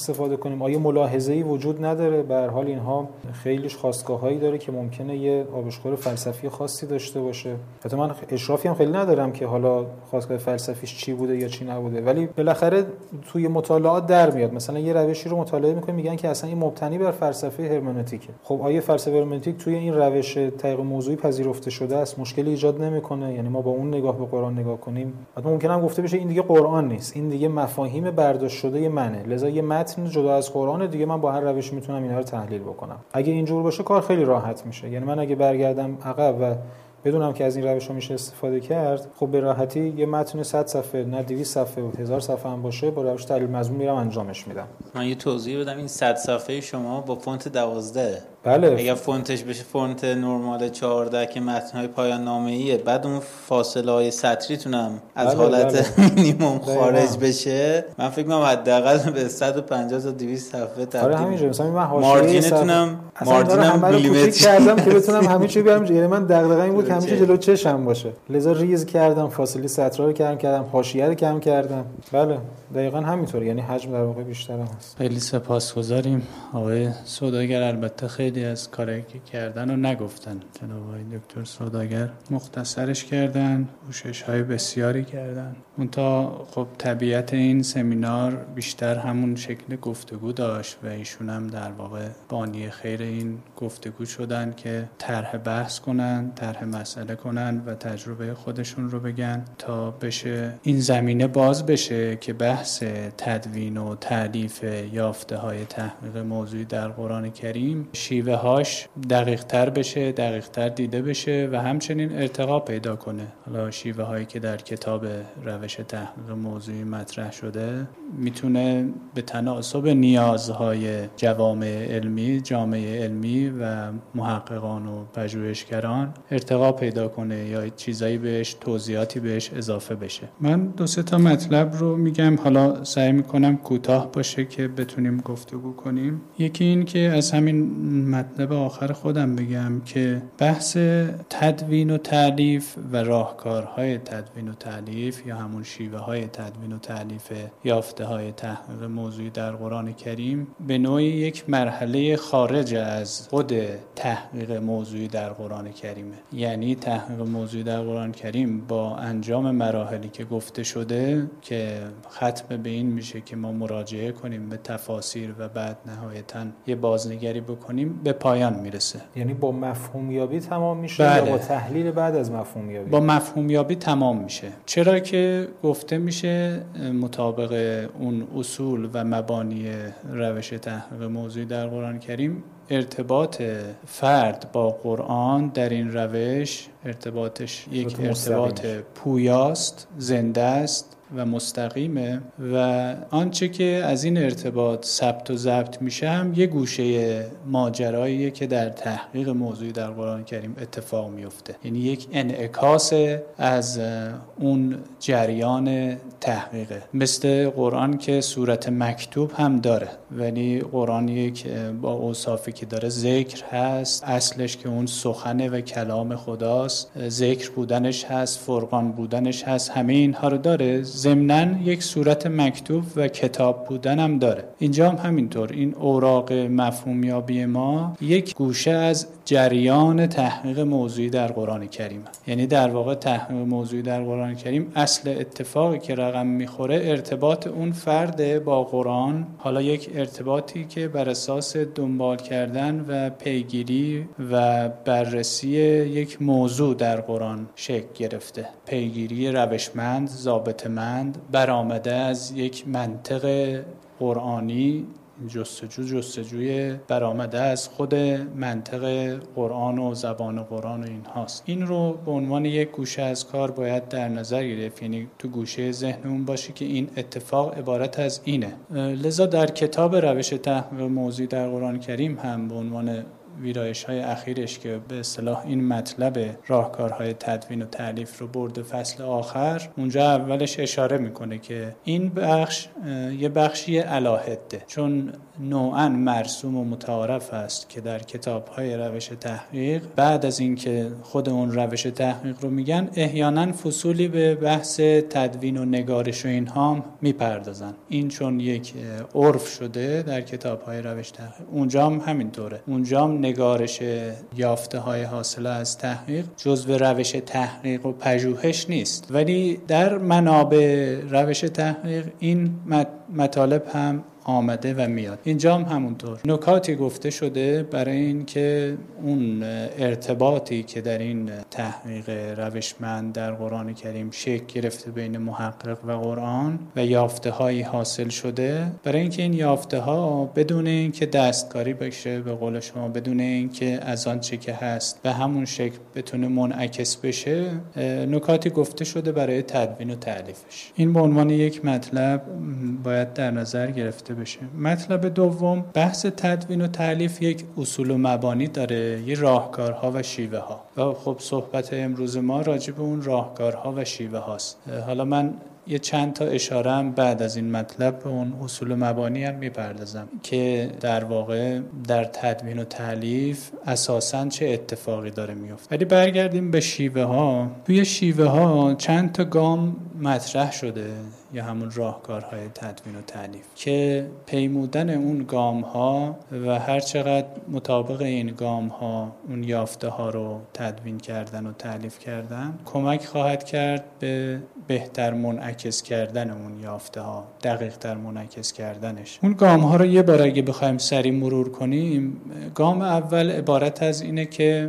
[SPEAKER 2] استفاده کنیم؟ آیا ملاحظه‌ای وجود نداره؟ به هر حال اینها خیلیش خاستگاهایی داره که ممکنه یه آبشخور فلسفی خاصی داشته باشه. البته من اشرافی هم خیلی ندارم که حالا خاستگاه فلسفیش چی بوده یا چی نبوده، ولی بالاخره توی مطالعات در میاد. مثلا یه روشی رو مطالعه می‌کنیم میگن که اصلا این مبتنی بر فلسفه هرمنوتیکه. خب آیا فلسفه هرمنوتیک توی این روش تحقیق موضوعی پذیرفته شده است؟ مشکلی ایجاد نمی‌کنه؟ یعنی ما با اون نگاه به قرآن نگاه کنیم، البته ممکنه هم گفته بشه این دیگه قرآن نیست، این دیگه مفاهیم برداشت شده منه، لذا یه متن جدا از قرآن دیگه من با هر روشی میتونم اینا رو تحلیل بکنم. اگه اینجور باشه کار خیلی راحت میشه. یعنی من اگه برگردم عقب و بدونم که از این روش‌ها میشه استفاده کرد، خب به راحتی یه متن 100 صفحه نه 200 صفحه و 1000 صفحه هم باشه با روش تحلیل مضمون میرم انجامش میدم.
[SPEAKER 3] من یه توضیح بدم، این 100 صفحه شما با فونت 12.
[SPEAKER 2] بله.
[SPEAKER 3] اگر فونتش بشه فونت نرمال 14 که متن‌های پایان نامه‌ایه، بعد اون فاصله‌های سطریتون هم از حالت مینیمم خارج بشه، من فکر می‌کنم حداقل به 150 تا 200 صفحه تبدیل.
[SPEAKER 2] آره همینجوری. مثلا من
[SPEAKER 3] مارجینتونم
[SPEAKER 2] میلیمتری کردم که بتونم همه چی بیارم. یعنی من دغدغه‌ام این بود که همیشه جلو چشم باشه، لذا ریز کردم، فاصله سطرها رو کردم، حاشیه رو کم کردم. بله دقیقاً همینطوره. یعنی حجم در واقع بیشتر هست.
[SPEAKER 5] خیلی سپاسگزاریم آقای سوداگر. البته خیلی از کارهایی که کردن رو نگفتن. جناب آقای دکتر سوداگر مختصرش کردن، کوشش‌های بسیاری کردن. منتها خب طبیعت این سمینار بیشتر همون شکل گفتگو داشت و ایشون هم در واقع بانی خیر این گفتگو شدن که طرح بحث کنن، طرح مسئله کنن و تجربه خودشون رو بگن تا بشه این زمینه باز بشه که بحث تدوین و تألیف یافته‌های تحقیق موضوعی در قرآن کریم شیوه هاش دقیق تر بشه، دقیق تر دیده بشه و همچنین ارتقا پیدا کنه. حالا شیوه هایی که در کتاب روش تحقیق موضوعی مطرح شده میتونه به تناسب نیازهای جوامع علمی، جامعه علمی و محققان و پژوهشگران ارتقا پیدا کنه یا چیزایی بهش، توضیحاتی بهش اضافه بشه. من 2-3 تا مطلب رو میگم، حالا سعی میکنم کوتاه باشه که بتونیم گفتگو کنیم. یکی این که از همین مطلب آخر خودم بگم که بحث تدوین و تألیف و راهکارهای تدوین و تألیف یا همون شیوه های تدوین و تألیف یافته های تحقیق موضوعی در قرآن کریم به نوعی یک مرحله خارج از خود تحقیق موضوعی در قرآن کریمه. یعنی تحقیق موضوعی در قرآن کریم با انجام مراحلی که گفته شده که ختم به این میشه که ما مراجعه کنیم به تفاسیر و بعد نهایتاً یه بازنگری بکنیم، به پایان میرسه.
[SPEAKER 2] یعنی با مفهوم یابی تمام میشه.
[SPEAKER 5] بله.
[SPEAKER 2] یا با تحلیل بعد از مفهوم یابی؟
[SPEAKER 5] با مفهوم یابی تمام میشه. چرا که گفته میشه مطابق اون اصول و مبانی روش تحقیق موضوعی در قرآن کریم ارتباط فرد با قرآن در این روش ارتباطش یک ارتباط پویاست، زنده است و مستقیمه و آنچه که از این ارتباط ثبت و ضبط میشه هم یه گوشه ماجراییه که در تحقیق موضوعی در قرآن کریم اتفاق میفته. یعنی یک انعکاس از اون جریان تحقیقه. مثل قرآن که صورت مکتوب هم داره، ولی قرآن یک با اوصافی که داره، ذکر هست، اصلش که اون سخنه و کلام خداست، ذکر بودنش هست، فرقان بودنش هست، همه اینها رو داره. ضمناً یک صورت مکتوب و کتاب بودن هم داره. اینجا هم همینطور. این اوراق مفهومیابی ما یک گوشه از جریان تحقیق موضوعی در قرآن کریم. یعنی در واقع تحقیق موضوعی در قرآن کریم اصل اتفاقی که رقم میخوره ارتباط اون فرد با قرآن، حالا یک ارتباطی که بر اساس دنبال کردن و پیگیری و بررسی یک موضوع در قرآن شکل گرفته. پیگیری روشمند، ضابطه‌مند، برآمده از یک منطق قرآنی، جستجوی برآمده از خود منطق قرآن و زبان قرآن و این هاست. این رو به عنوان یک گوشه از کار باید در نظر گرفت، یعنی تو گوشه ذهنمون باشه که این اتفاق عبارت از اینه. لذا در کتاب روش تحقیق موضوعی در قرآن کریم هم به عنوان ویرایش‌های اخیرش که به اصطلاح این مطلب راهکارهای تدوین و تالیف رو برده فصل آخر، اونجا اولش اشاره میکنه که این بخش یه بخشی علاهده، چون نوعاً مرسوم و متعارف است که در کتاب‌های روش تحقیق بعد از اینکه خود اون روش تحقیق رو میگن احیانا فصولی به بحث تدوین و نگارش و اینها میپردازن. این چون یک عرف شده در کتاب‌های روش تحقیق، اونجا هم همینطوره. اونجا هم نگارش یافته‌های حاصله از تحقیق جزو روش تحقیق و پژوهش نیست، ولی در منابع روش تحقیق این مطالب هم آمده و میاد. اینجا هم همونطور نکاتی گفته شده برای این که اون ارتباطی که در این تحقیق روشمند در قرآن کریم شکل گرفته بین محقق و قرآن و یافته هایی حاصل شده، برای اینکه این یافته ها بدون اینکه دستکاری بشه، به قول شما بدون اینکه از آن چه که هست به همون شکل بتونه منعکس بشه، نکاتی گفته شده برای تدوین و تالیفش. این به عنوان یک مطلب باید در نظر گرفته بشه. مطلب دوم، بحث تدوین و تالیف یک اصول و مبانی داره، یه راهکارها و شیوه ها، و خب صحبت امروز ما راجع به اون راهکارها و شیوه هاست. حالا من یه چند تا اشاره هم بعد از این مطلب به اون اصول و مبانی هم میپردازم که در واقع در تدوین و تالیف اساساً چه اتفاقی داره میفته. ولی برگردیم به شیوه ها. توی شیوه ها چند تا گام مطرح شده، یا همون راهکارهای تدوین و تالیف، که پیمودن اون گام ها و هر چقدر مطابق این گام ها اون یافته ها رو تدوین کردن و تالیف کردن کمک خواهد کرد به بهتر منعکس کردن اون یافته ها، دقیق تر منعکس کردنش. اون گام ها رو یه بار اگه بخوایم سریع مرور کنیم، گام اول عبارت از اینه که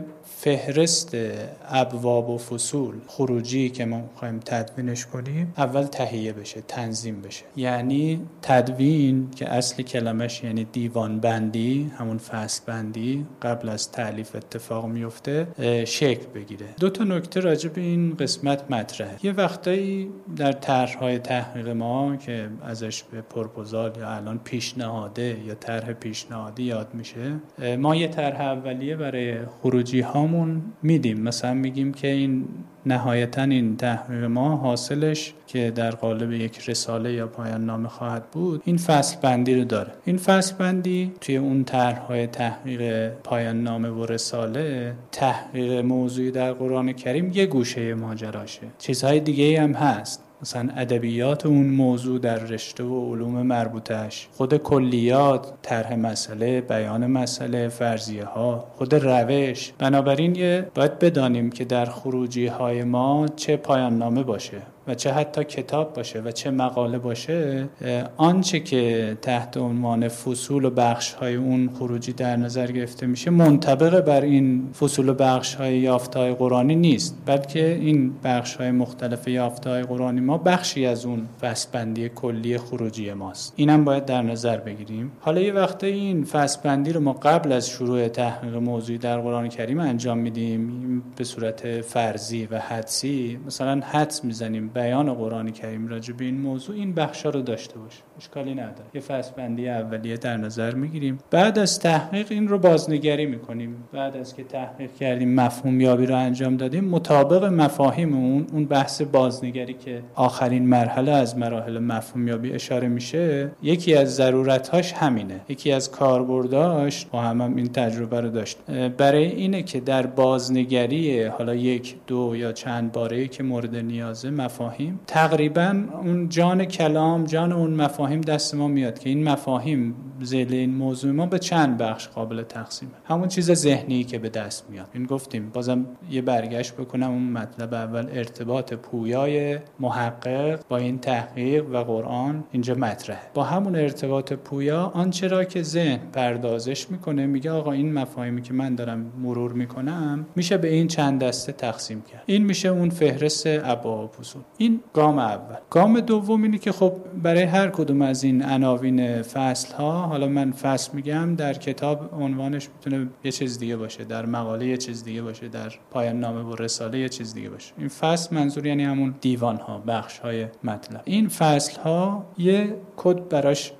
[SPEAKER 5] فهرست ابواب و فصول خروجی که ما می‌خوایم تدوینش کنیم اول تهیه بشه، تنظیم بشه. یعنی تدوین که اصل کلمش یعنی دیوان بندی، همون فصل بندی قبل از تالیف اتفاق میفته، شکل بگیره. دو تا نکته راجع به این قسمت مطرحه. یه وقتایی در طرح‌های تحقیق ما که ازش به پروپوزال یا الان پیشنهاده یا طرح پیشنهادی یاد میشه، ما یه طرح اولیه برای خروجی هامون میدیم. مثلا میگیم که این نهایتاً این تحقیق ما حاصلش که در قالب یک رساله یا پایان نامه خواهد بود، این فصل بندی رو داره. این فصل بندی توی اون طرح‌های تحقیق پایان نامه و رساله، تحقیق موضوعی در قرآن کریم یه گوشه ماجراشه. چیزهای دیگه هم هست، مثلا ادبیات اون موضوع در رشته و علوم مربوطش، خود کلیات، طرح مسئله، بیان مسئله، فرضیه ها، خود روش. بنابراین باید بدانیم که در خروجی های ما چه پایان نامه باشه و چه حتی کتاب باشه و چه مقاله باشه، آنچه که تحت عنوان فصول و بخش‌های اون خروجی در نظر گرفته میشه منطبق بر این فصول و بخش‌های یافته‌های قرآنی نیست، بلکه این بخش‌های مختلف یافته‌های قرآنی ما بخشی از اون فصل‌بندی کلی خروجی ماست. اینم باید در نظر بگیریم. حالا یه وقته این فصل‌بندی رو ما قبل از شروع تحقیق موضوعی در قرآن کریم انجام میدیم به صورت فرضی و حدسی. مثلا حدس میزنیم بیان قرآن کریم راجع به این موضوع این بخشا رو داشته باشه، اشکالی نداره. یه فصل بندی اولیه در نظر میگیریم. بعد از تحقیق این رو بازنگری میکنیم. بعد از که تحقیق کردیم، مفهوم یابی رو انجام دادیم، مطابق مفاهیم اون بحث بازنگری که آخرین مرحله از مراحل مفهوم یابی اشاره میشه، یکی از ضرورت‌هاش همینه، یکی از کاربرداش، با هم این تجربه رو داشت، برای اینه که در بازنگری حالا یک، دو یا چند باره‌ای که مورد نیازه مفاهیم، تقریبا اون جان کلام، جان اون مفاهیم دست ما میاد که این مفاهیم ذیل این موضوع ما به چند بخش قابل تقسیمه. همون چیز ذهنی که به دست میاد. این گفتیم، بازم یه برگشت بکنم اون مطلب اول، ارتباط پویای محقق با این تحقیق و قرآن اینجا مطرحه. با همون ارتباط پویا، آنچه را که ذهن پردازش میکنه، میگه آقا این مفاهیمی که من دارم مرور میکنم میشه به این چند دسته تقسیم کرد. این میشه اون فهرست ابواب و فصول. این گام اول. گام دوم اینه که خب برای هر کدوم از این عناوین فصل ها، حالا من فصل میگم، در کتاب عنوانش میتونه یه چیز دیگه باشه، در مقاله یه چیز دیگه باشه، در پایان نامه و رساله یه چیز دیگه باشه. این فصل منظور یعنی همون دیوان ها، بخش های مطلب. این فصل ها یه کد براش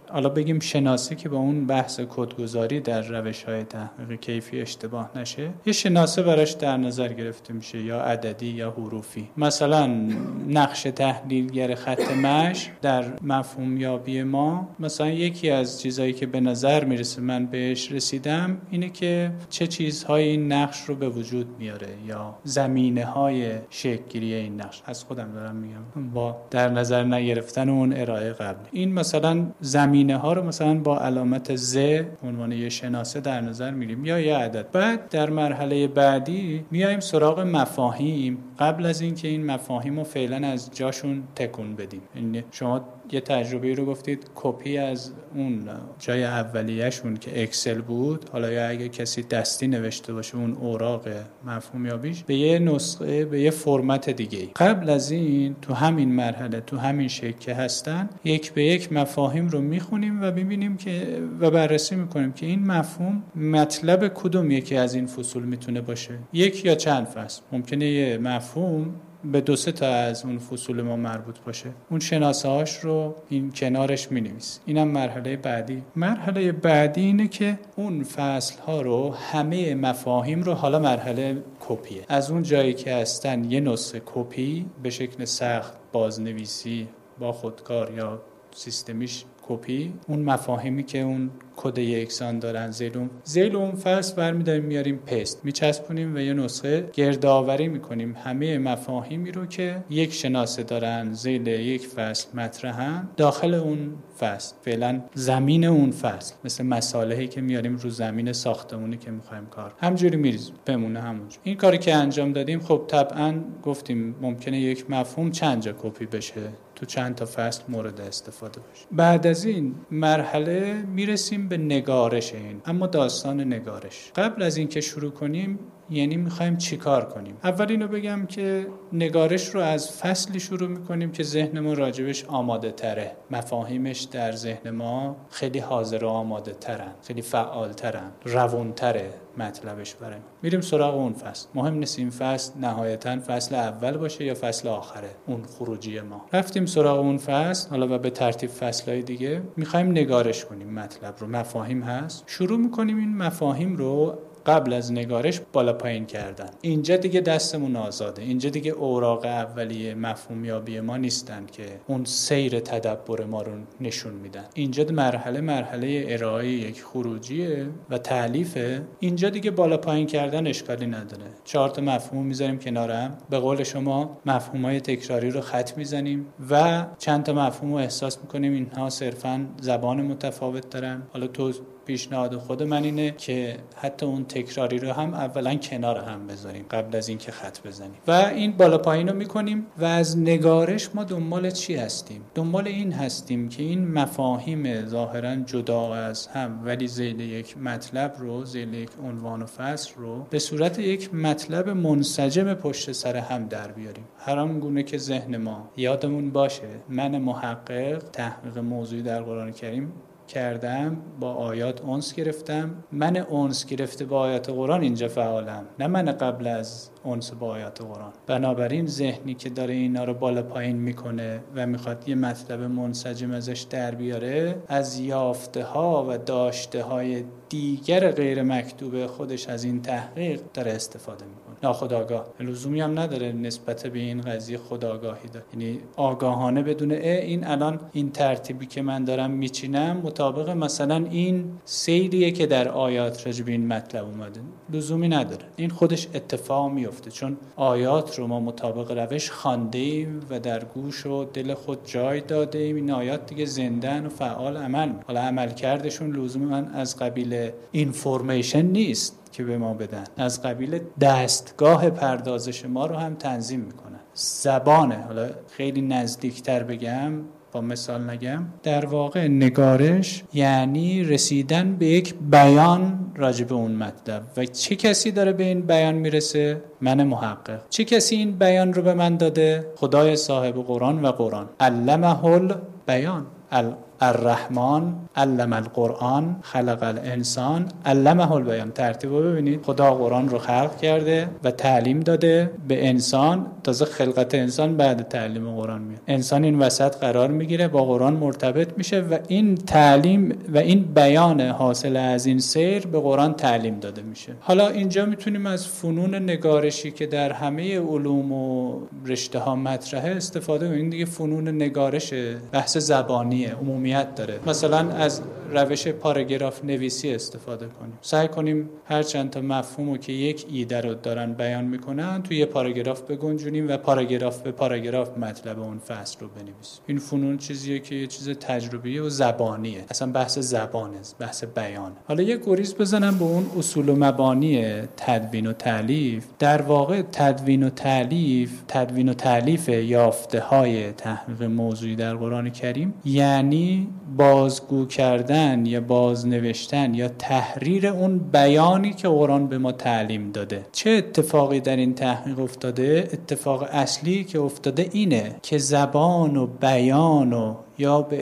[SPEAKER 5] حالا بگیم شناسه که با اون بحث کدگذاری در روش‌های تحقیق کیفی اشتباه نشه، یه شناسه براش در نظر گرفته میشه، یا عددی یا حروفی. مثلا نقش تحلیلگر خط مشی در مفهوم یابی ما، مثلا یکی از چیزایی که به نظر میرسه من بهش رسیدم اینه که چه چیزهایی این نقش رو به وجود میاره، یا زمینه‌های شکل‌گیری این نقش. از خودم دارم میگم با در نظر نگرفتن اون ارائه قبلی. این مثلا زمینه‌ها رو مثلا با علامت ز عنوان یه شناسه در نظر میگیریم، یا یه عدد. بعد در مرحله بعدی میایم سراغ مفاهیم، قبل از اینکه این مفاهیم رو فعلا از جاشون تکون بدیم. یعنی شما یه تجربه رو گفتید کپی از اون جای اولیه‌شون که اکسل بود، حالا یا اگه کسی دستی نوشته باشه اون اوراق مفهوم یابیش، به یه نسخه، به یه فرمت دیگه. قبل از این تو همین مرحله، تو همین شکل که هستن، یک به یک مفاهیم رو میخونیم و ببینیم که و بررسی میکنیم که این مفهوم مطلب کدوم یکی از این فصول میتونه باشه، یک یا چند فصل. ممکنه یه مفهوم به 2-3 تا از اون فصول ما مربوط باشه. اون شناسه هاش رو این کنارش می‌نویس. اینم مرحله بعدی. مرحله بعدی اینه که اون فصل ها رو، همه مفاهیم رو، حالا مرحله کپیه، از اون جایی که هستن یه نسخه کپی به شکل سخت بازنویسی با خودکار یا سیستمیش کپی، اون مفاهیمی که اون کد یکسان دارن زیل اون فصل برمی‌داریم میاریم پست میچسبونیم و یه نسخه گردآوری میکنیم همه مفاهیمی رو که یک شناسه دارن زیل یک فصل مطرحن داخل اون فصل، فعلا زمین اون فصل، مثل مصالحی که میاریم رو زمین ساختمونی که میخوایم کار همجوری میریز بمونه همونجور. این کاری که انجام دادیم خب طبعا گفتیم ممکنه یک مفهوم چند جا کپی بشه، تو چند تا فصل مورد استفاده باشه. بعد از این مرحله میرسیم به نگارش این. اما داستان نگارش قبل از این که شروع کنیم، یعنی میخوایم چی کار کنیم؟ اول اینو بگم که نگارش رو از فصلی شروع میکنیم که ذهن ما راجبش آماده تره، مفاهیمش در ذهن ما خیلی حاضر و آماده ترن، خیلی فعال ترن، روون تره مطلبش برای ما. میریم سراغ اون فصل. مهم نیست این فصل نهایتاً فصل اول باشه یا فصل آخره اون خروجی ما. رفتیم سراغ اون فصل، حالا و به ترتیب فصلهای دیگه میخوایم نگارش کنیم مطلب رو. مفاهیم هست، شروع میکنیم این مفاهیم رو قبل از نگارش بالا پایین کردن. اینجا دیگه دستمون آزاده. اینجا دیگه اوراق اولیه مفهوم یابی ما نیستن که اون سیر تدبر ما رو نشون میدن. اینجا مرحله ارائه یک خروجیه و تألیفه. اینجا دیگه بالا پایین کردن اشکالی نداره. 4 تا مفهوم میذاریم کنار هم، به قول شما مفهومای تکراری رو خط میزنیم و چند تا مفهوم رو احساس میکنیم اینها صرفاً زبان متفاوت دارن. حالا تو پیشنهاد خود من اینه که حتی اون تکراری رو هم اولا کنار هم بذاریم قبل از اینکه خط بزنیم و این بالا پایین رو میکنیم. و از نگارش ما دنبال چی هستیم؟ دنبال این هستیم که این مفاهیم ظاهرا جدا از هم ولی ذیل یک مطلب رو، ذیل یک عنوان و فصل رو به صورت یک مطلب منسجم پشت سر هم در بیاریم. هر آنگونه که ذهن ما یادمون باشه من محقق تحقیق موضوعی در قرآن کریم کردم، با آیات انس گرفتم، من انس گرفته با آیات قرآن اینجا فعالم، نه من قبل از انس با آیات قرآن. بنابراین ذهنی که داره اینا رو بالا پایین میکنه و میخواد یه مطلب منسجم ازش در بیاره، از یافته ها و داشته های دیگر غیر مکتوب خودش از این تحقیق داره استفاده میکنه. ناخودآگاه، لزومی هم نداره نسبت به این قضیه خودآگاهی داره، یعنی آگاهانه بدون این الان این ترتیبی که من دارم میچینم مطابق مثلا این سیریه که در آیات راجع به این مطلب اومده، لزومی نداره. این خودش اتفاق میفته چون آیات رو ما مطابق روش خواندیم و در گوش و دل خود جای دادیم. این آیات دیگه زنده‌اند و فعال عمل. حالا عمل کردشون لزوما از قبیل اینفورمیشن نیست که به ما بدن، از قبیل دستگاه پردازش ما رو هم تنظیم میکنن. زبانه، حالا خیلی نزدیکتر بگم با مثال نگم، در واقع نگارش یعنی رسیدن به یک بیان راجع به اون مطلب. و چه کسی داره به این بیان میرسه؟ من محقق. چه کسی این بیان رو به من داده؟ خدای صاحب قرآن و قرآن. علمه البیان، الرحمن علم القرآن خلق الانسان علمه البیان. ترتیب رو ببینید، خدا قرآن رو خلق کرده و تعلیم داده به انسان. تازه خلقت انسان بعد تعلیم قرآن میاد. انسان این وسط قرار میگیره، با قرآن مرتبط میشه و این تعلیم و این بیان حاصل از این سیر به قرآن تعلیم داده میشه. حالا اینجا میتونیم از فنون نگارشی که در همه علوم و رشته ها مطرحه استفاده کنیم. این دیگه فنون نگارش بحث زبانیه، عمومیت داره. مثلا از روش پاراگراف نویسی استفاده کنیم، سعی کنیم هر چند تا مفهومو که یک ایده رو دارن بیان میکنن توی یه پاراگراف بگنجونیم و پاراگراف به پاراگراف مطلب اون فصل رو بنویسیم. این فنون چیزیه که یه چیز تجربیه و زبانیه، اصلا بحث زبانه، بحث بیان. حالا یه گریز بزنم به اون اصول و مبانی تدوین و تالیف. در واقع تدوین و تالیف یافته های تحقیق موضوعی در قرآن کریم یعنی بازگو کردن یا بازنوشتن یا تحریر اون بیانی که قرآن به ما تعلیم داده. چه اتفاقی در این تحقیق افتاده؟ اتفاق اصلی که افتاده اینه که زبان و بیان و یا به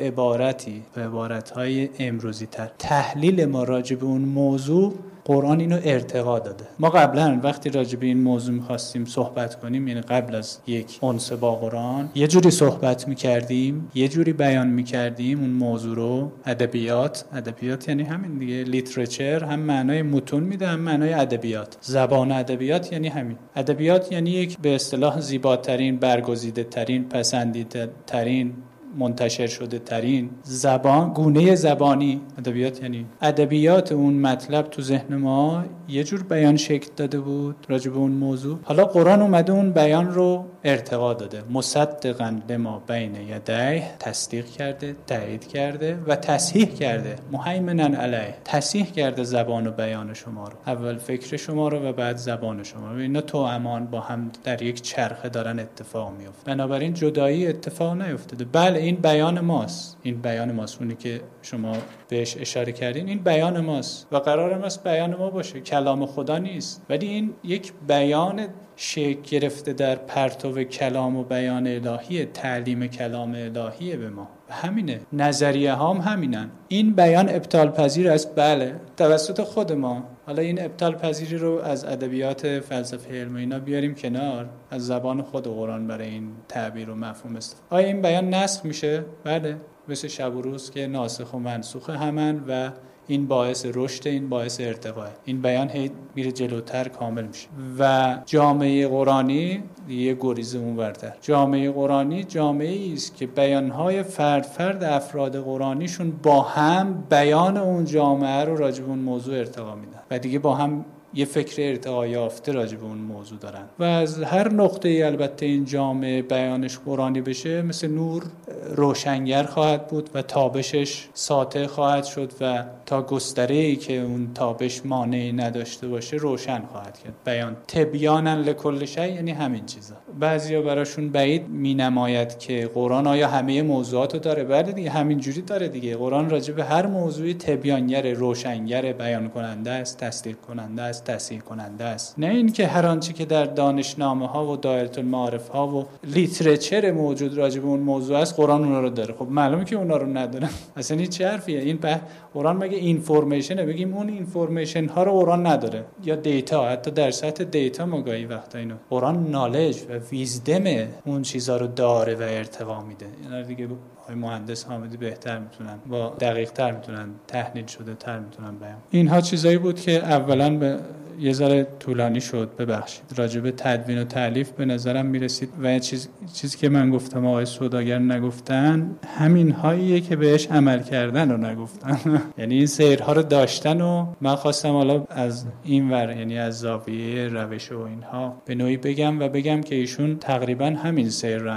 [SPEAKER 5] عبارتهای امروزی تر تحلیل ما راجع به اون موضوع قرآن اینو ارتقا داده. ما قبلا وقتی راجع به این موضوع می‌خواستیم صحبت کنیم، یعنی قبل از یک انس با قرآن، یه جوری صحبت می‌کردیم، یه جوری بیان می‌کردیم اون موضوع رو. ادبیات یعنی همین دیگه، لیترچر هم معنای متون میده هم معنای ادبیات. زبان ادبیات یعنی همین. ادبیات یعنی یک به اصطلاح زیباترین، برگزیده‌ترین، پسندیده‌ترین، منتشر شده ترین زبان، گونه زبانی. ادبیات یعنی ادبیات اون مطلب تو ذهن ما یه جور بیان شکل داده بود راجع به اون موضوع. حالا قرآن اومده اون بیان رو ارتقا داده. مصدقاً لما بین یدیه، تصدیق کرده، تایید کرده و تصحیح کرده. مهیمناً علیه، تصحیح کرده زبان و بیان شما رو. اول فکر شما رو و بعد زبان شما رو. اینا تو امان با هم در یک چرخه دارن اتفاق میفته. بنابراین جدایی اتفاق نیفتاده. بله این بیان ماست، اونی که شما بهش اشاره کردین، این بیان ماست و قرار ماست بیان ما باشه، کلام خدا نیست. ولی این یک بیان شکل گرفته در پرتو کلام و بیان الهی، تعلیم کلام الهی به ما. همینه، نظریه هام همینن. این بیان ابطال پذیر است، بله، توسط خود ما. حالا این ابطال پذیری رو از ادبیات فلسفه علم اینا بیاریم کنار، از زبان خود قرآن برای این تعبیر و مفهوم استفاده. آیا این بیان نسخ میشه؟ بله، مثل شب و روز که ناسخ و منسوخ همن و این باعث رشد، این باعث ارتقاء. این بیان هی میره جلوتر، کامل میشه. و جامعه قرآنی یه گریز اونورتر. جامعه قرآنی جامعه‌ای است که بیانهای فرد افراد قرآنیشون با هم بیان اون جامعه رو راجع به اون موضوع ارتقا میدن و دیگه با هم یه فکر ارتقا یافته راجع به اون موضوع دارن. و از هر نقطه‌ای البته این جامعه بیانش قرآنی بشه، مثل نور روشنگر خواهد بود و تابشش ساطع خواهد شد و تا گستره‌ای که اون تابش مانعی نداشته باشه روشن خواهد کرد. بیان تبیانا لکل شیء یعنی همین چیزا. بعضیا براشون بعید می‌نماید که قرآن آیا همه موضوعاتو داره. بله دیگه، همین جوری داره دیگه. قرآن راجع به هر موضوعی تبیانگر، روشنگر، بیان کننده است، تصدیق کننده است، تصحیح کننده است. نه این که هر آنچه که در دانشنامه ها و دایره المعارف ها و لیترچر موجود راجع به اون موضوع است قرآن اونا رو داره. خب معلومه که اونا رو نداره. اصلا هیچ حرفیه. این قرآن مگه اینفورمیشنه؟ بگیم اون اینفورمیشن ها رو قرآن نداره، یا دیتا، حتی در سطح دیتا ما گاهی وقتا اینو. قرآن نالج و ویزدم اون چیزا رو داره و ارتقا میده. اینا دیگه های مهندس حامدی بهتر میتونن، با دقیق تر میتونن، تحلیل شده تر میتونن بیان. اینها چیزایی بود که اولا به یه ذره طولانی شد، ببخشید. راجع به تدوین و تالیف به نظرم میرسید و چیزی که من گفتم آقای سوداگر نگفتن، همین هاییه که بهش عمل کردن رو نگفتن. یعنی این سیرها رو داشتن و من خواستم حالا از این ور، یعنی از زاویه روش و اینها به نوعی بگم که ایشون تقریبا همین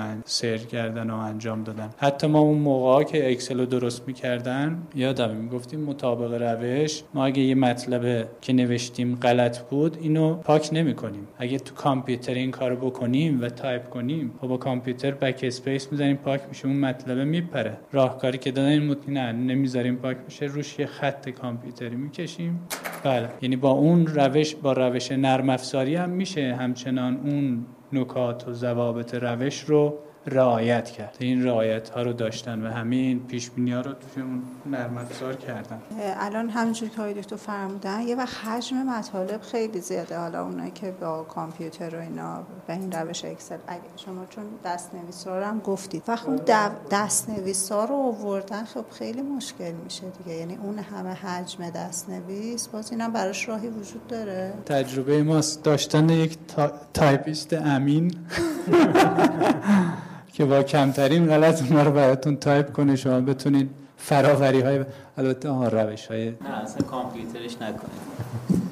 [SPEAKER 5] سیر کردن و انجام دادن. حتی ما اون موقعا که اکسل رو درست میکردن یادم میگفتیم مطابق روش، ما اگه یه مطلب که نوشتیم غلط بود اینو پاک نمی‌کنیم. اگه تو کامپیوتر این کارو بکنیم و تایپ کنیم، خب با کامپیوتر بک اسپیس می‌زنیم پاک میشه، اون مطلب میپره. راهکاری که دادن این نه نمیذاریم پاک میشه، روش یه خط کامپیوتری میکشیم. بله، یعنی با اون روش، با روش نرم افزاری هم میشه همچنان اون نکات و ضوابط روش رو رعایت کرد. این رعایت ها رو داشتن و همین پیش بینی ها رو توی اون نرم افزار کردن.
[SPEAKER 4] الان همونجوری که دکتر فرمودن یه وقت حجم مطالب خیلی زیاده. حالا اونایی که با کامپیوتر و اینا به این روش اکسل، اگه شما چون دست‌نویسا رو هم گفتید وقتی اون دست‌نویسا رو آوردن خب خیلی مشکل میشه دیگه. یعنی اون همه حجم دست‌نویس، باز اینم براش راهی وجود داره.
[SPEAKER 5] تجربه ماست داشتن یک تایپیست امین که با کمترین غلط اونها رو براتون تایپ کنه، شما بتونید فراوری های البته روش های
[SPEAKER 3] نه اصلا کامپیوترش نکنید.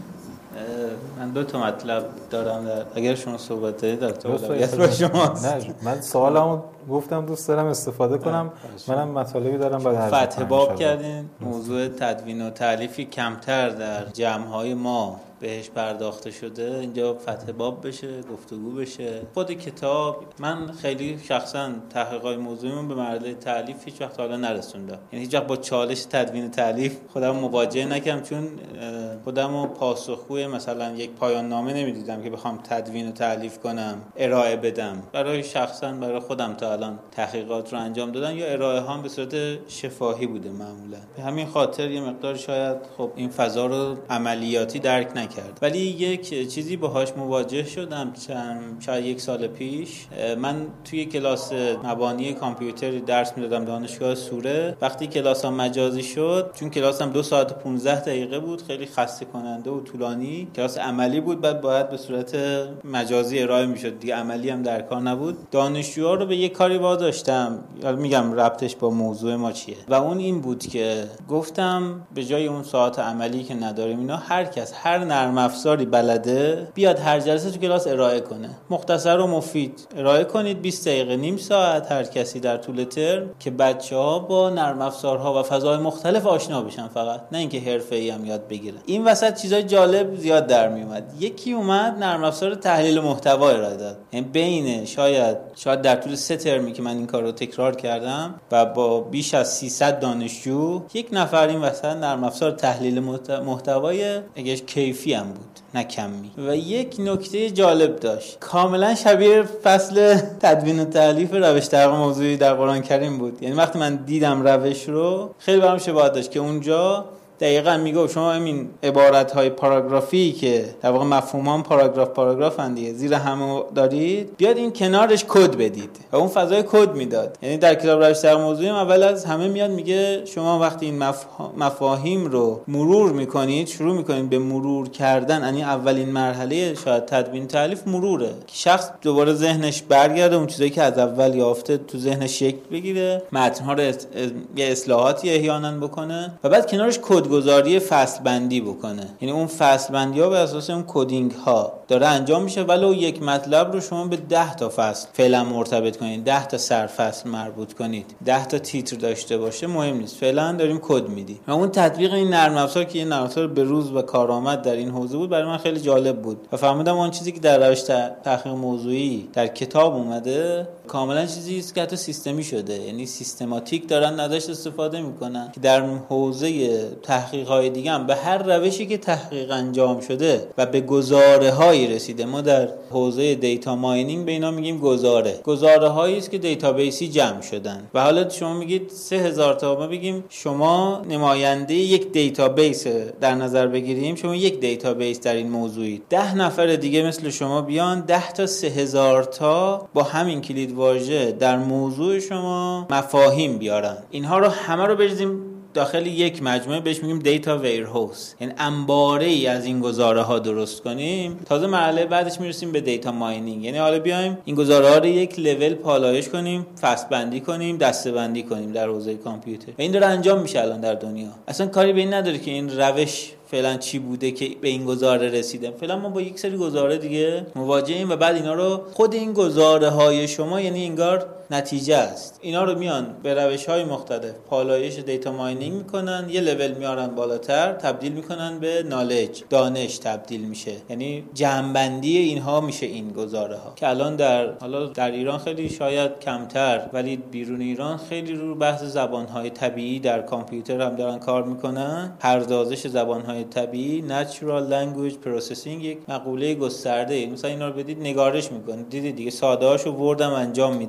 [SPEAKER 3] من 2 مطلب دارم اگر شما صحبت دارید در شما.
[SPEAKER 2] نه من سوالمو گفتم دوست دارم استفاده کنم. منم مطالبی دارم بعد
[SPEAKER 3] فتح باب کردین. موضوع تدوین و تالیفی کمتر در جمع‌های ما بهش پرداخته شده، اینجا فتح باب بشه، گفتگو بشه. خود کتاب من خیلی شخصا تحقیقات موضوعیمون به مرحله تالیف هیچ وقت حالا نرسوندم. یعنی هیچ وقت با چالش تدوین و تالیف خودم مواجه نکردم، چون خودمو پاسخگوی مثلا یک پایان نامه نمیدیدم که بخوام تدوین و تالیف کنم ارائه بدم. برای شخصا برای خودم تا الان تحقیقات رو انجام دادن یا ارائه هام به صورت شفاهی بوده معمولا. به همین خاطر یه مقدار شاید خب این فضا رو عملیاتی درک نکرد. ولی یک چیزی باهاش مواجه شدم شاید 1 سال پیش. من توی کلاس مبانی کامپیوتر درس میدادم دانشگاه سوره. وقتی کلاسم مجازی شد، چون کلاسم 2 ساعت و 15 دقیقه بود، خیلی خسته کننده و طولانی. کلاس عملی بود، بعد باید به صورت مجازی ارائه میشد دیگه، عملی هم در کار نبود. دانشجوها رو به یه کاری واداشتم، میگم ربطش با موضوع ما چیه، و اون این بود که گفتم به جای اون ساعت عملی که نداریم اینا، هر کس هر نرم افزاری بلده بیاد هر جلسه تو کلاس ارائه کنه، مختصر و مفید ارائه کنید. 20 دقیقه نیم ساعت هر کسی در طول ترم، که بچه‌ها با نرم افزارها و فضای مختلف آشنا بشن، فقط نه اینکه حرفه‌ای هم یاد بگیرن. این وسط چیزای جالب زیاد در می اومد. یکی اومد نرم افزار تحلیل محتوا ارائه داد. یعنی بین شاید در طول 3 ترمی که من این کارو تکرار کردم و با بیش از 300 دانشجو، یک نفر این وسط نرم افزار تحلیل محتوای اگه کیفی هم بود نه کمی، و یک نکته جالب داشت، کاملا شبیه فصل تدوین و تالیف روش تحقیق موضوعی در قرآن کریم بود. یعنی وقتی من دیدم روش رو خیلی برام شباهت داشت که اونجا دقیقاً میگه شما همین عبارت‌های پاراگرافی که در واقع مفهومان پاراگرافن دیگه، زیر هم دارید، بیاد این کنارش کد بدید و اون فضای کد میداد. یعنی در کتاب روش تحقیق موضوعی اول از همه میاد میگه شما وقتی این مفاهیم رو مرور میکنید، شروع میکنید به مرور کردن، یعنی اولین مرحله شاید تدوین تالیف مروره، که شخص دوباره ذهنش برگرده اون چیزایی که از اول یافته تو ذهنش شکل بگیره، متن‌ها رو یه اصلاحاتی احیانا بکنه و بعد کنارش کدگذاری فصل بندی بکنه. یعنی اون فصل بندی ها به اساس اون کدینگ ها داره انجام میشه، ولی یک مطلب رو شما به 10 تا فصل فعلا مرتبط کنید، 10 تا سرفصل مربوط کنید، 10 تا تیتر داشته باشه مهم نیست، فعلا داریم کد میدیم. و اون تطبیق این نرم افزار که این نرم افزار به روز و کارآمد در این حوزه بود، برای من خیلی جالب بود و فهمیدم اون چیزی که در روش تحقیق موضوعی در کتاب اومده کاملا چیزی است که حتی سیستمی شده. یعنی سیستماتیک دارن ازش استفاده میکنن که در حوزه تحقیق‌های دیگه هم به هر روشی که تحقیق انجام شده و به گزاره‌هایی رسیده. ما در حوزه دیتا ماینینگ به اینا میگیم گزاره‌هایی است که دیتابیسی جمع شدن و حالا شما میگید 3000 تا، ما بگیم شما نماینده یک دیتابیس در نظر بگیریم، شما یک دیتابیس در این موضوعی، 10 نفر دیگه مثل شما بیان 10 تا 3000 تا با همین کلید واژه در موضوع شما مفاهیم بیارن، اینها رو همه رو بریزیم داخل یک مجموعه، بهش میگیم دیتا ویرهاوس، یعنی انباره ای از این گزاره ها درست کنیم. تازه مرحله بعدش میرسیم به دیتا ماینینگ، یعنی حالا بیایم این گزاره ها رو یک لول پالایش کنیم، فصل بندی کنیم، دسته بندی کنیم در حوزه کامپیوتر. و این داره انجام میشه الان در دنیا. اصلا کاری به این نداره که این روش فعلا چی بوده که به این گزاره رسیدم. فعلا ما با یک سری گزاره دیگه مواجهیم و بعد اینا رو خود این گزاره های شما، یعنی انگار نتیجه است، اینا رو میان به روش های مختلف پالایش دیتا ماینینگ میکنن، یه لول میارن بالاتر، تبدیل میکنن به نالج، دانش تبدیل میشه. یعنی جمع‌بندی اینها میشه این گزاره ها که الان در ایران خیلی شاید کمتر، ولی بیرون ایران خیلی رو بحث زبان های طبیعی در کامپیوتر هم دارن کار میکنن. پردازش زبان های طبیعی، Natural Language Processing، یک مقوله گسترده. مثلا اینا رو بدید نگارش میکنه، دیدید دیگه، ساده هاشو وردم انجام میده، غلط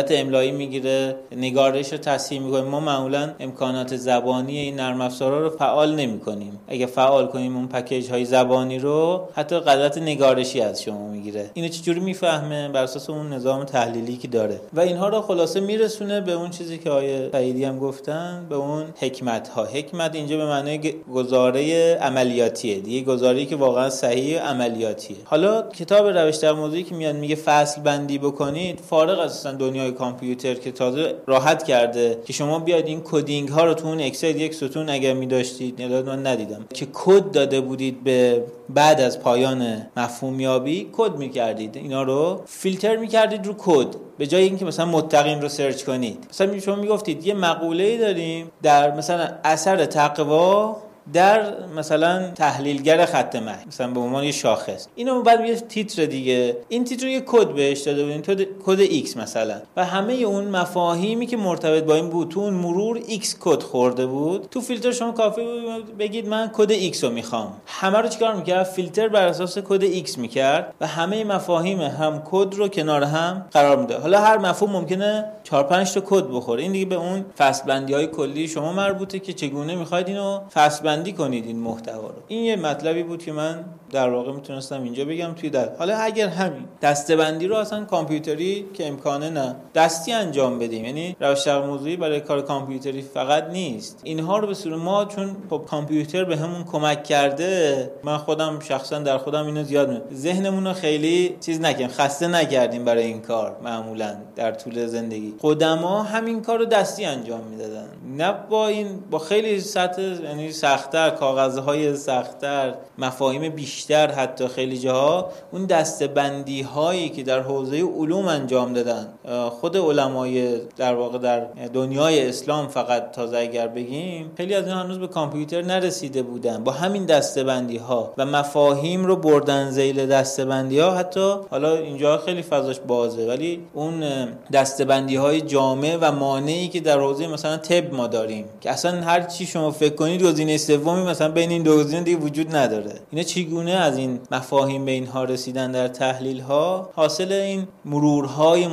[SPEAKER 3] حالت املایی میگیره، نگارش رو تصحیح میکنه. ما معمولا امکانات زبانی این نرم افزارا رو فعال نمیکنیم. اگه فعال کنیم اون پکیج های زبانی رو، حتی غلط نگارشی از شما میگیره. اینو چجوری میفهمه؟ بر اساس اون نظام تحلیلی که داره و اینها رو خلاصه میرسونه به اون چیزی که آیه سعیدی هم گفتن، به اون حکمت ها. حکمت اینجا به معنای گزاره عملیاتیه دیگه، گزاره‌ای که واقعا صحیح عملیاتیه. حالا کتاب روش در موضوعی که میاد میگه فصل بندی بکنید، فارغ از اصلا دنیای کامپیوتر که تازه راحت کرده که شما بیاید این کدینگ ها رو تو اون اکسل یک ستون اگر می‌داشتید، من ندیدم که کد داده بودید به بعد از پایان مفهوم یابی کد می‌کردید، اینا رو فیلتر می‌کردید رو کد به جای اینکه مثلا متقین رو سرچ کنید. مثلا شما میگفتید یه مقوله‌ای داریم در مثلا اثر تقوا در مثلا تحلیلگر خط متن، مثلا به عنوان یه شاخص، اینو بعد یه تیتر دیگه، این تیتر رو یه کد بهش داده بودین، کد ایکس مثلا، و همه اون مفاهیمی که مرتبط با این بود تو اون مرور ایکس کد خورده بود. تو فیلتر شما کافی بود بگید من کد ایکس رو میخوام، همه رو چیکار میکرد؟ فیلتر بر اساس کد ایکس میکرد و همه مفاهیم هم کد رو کنار هم قرار میده. حالا هر مفهوم ممکنه 4-5 تا کد بخوره، این دیگه به اون فصل بندی های کلی شما مربوطه که چگونه میخواید اینو فصل بندی کنید این محتوا رو. این یه مطلبی بود که من در واقع میتونستم اینجا بگم توی حالا اگر همین دسته‌بندی رو اصلا کامپیوتری که امکانه نه دستی انجام بدیم، یعنی روش در موضوعی برای کار کامپیوتری فقط نیست، اینها رو به صورت ما چون خب کامپیوتر به همون کمک کرده، من خودم شخصا در خودم اینو زیاد ذهنمون رو خیلی چیز نکنیم، خسته نکردیم برای این کار. معمولا در طول زندگی قدما همین کار رو دستی انجام میدادن، نه با خیلی سطح یعنی سخت‌تر، کاغذهای سخت‌تر، مفاهیم بیشتر، حتی خیلی جاها اون دسته‌بندی هایی که در حوزه علوم انجام دادن خود علمای در واقع در دنیای اسلام، فقط تازه اگر بگیم خیلی از اینا هنوز به کامپیوتر نرسیده بودن، با همین دسته‌بندی ها و مفاهیم رو بردن ذیل دسته‌بندی ها. حتی حالا اینجا خیلی فضاش بازه، ولی اون دسته‌بندی های جامع و مانعی که در حوزه مثلا طب ما داریم که اصلا هر چی شما فکر کنید گزینه سومی مثلا بین این دو گزینه دیگه وجود نداره. اینا چگونه از این مفاهیم به اینها رسیدن در تحلیل ها؟ حاصل این مرورهای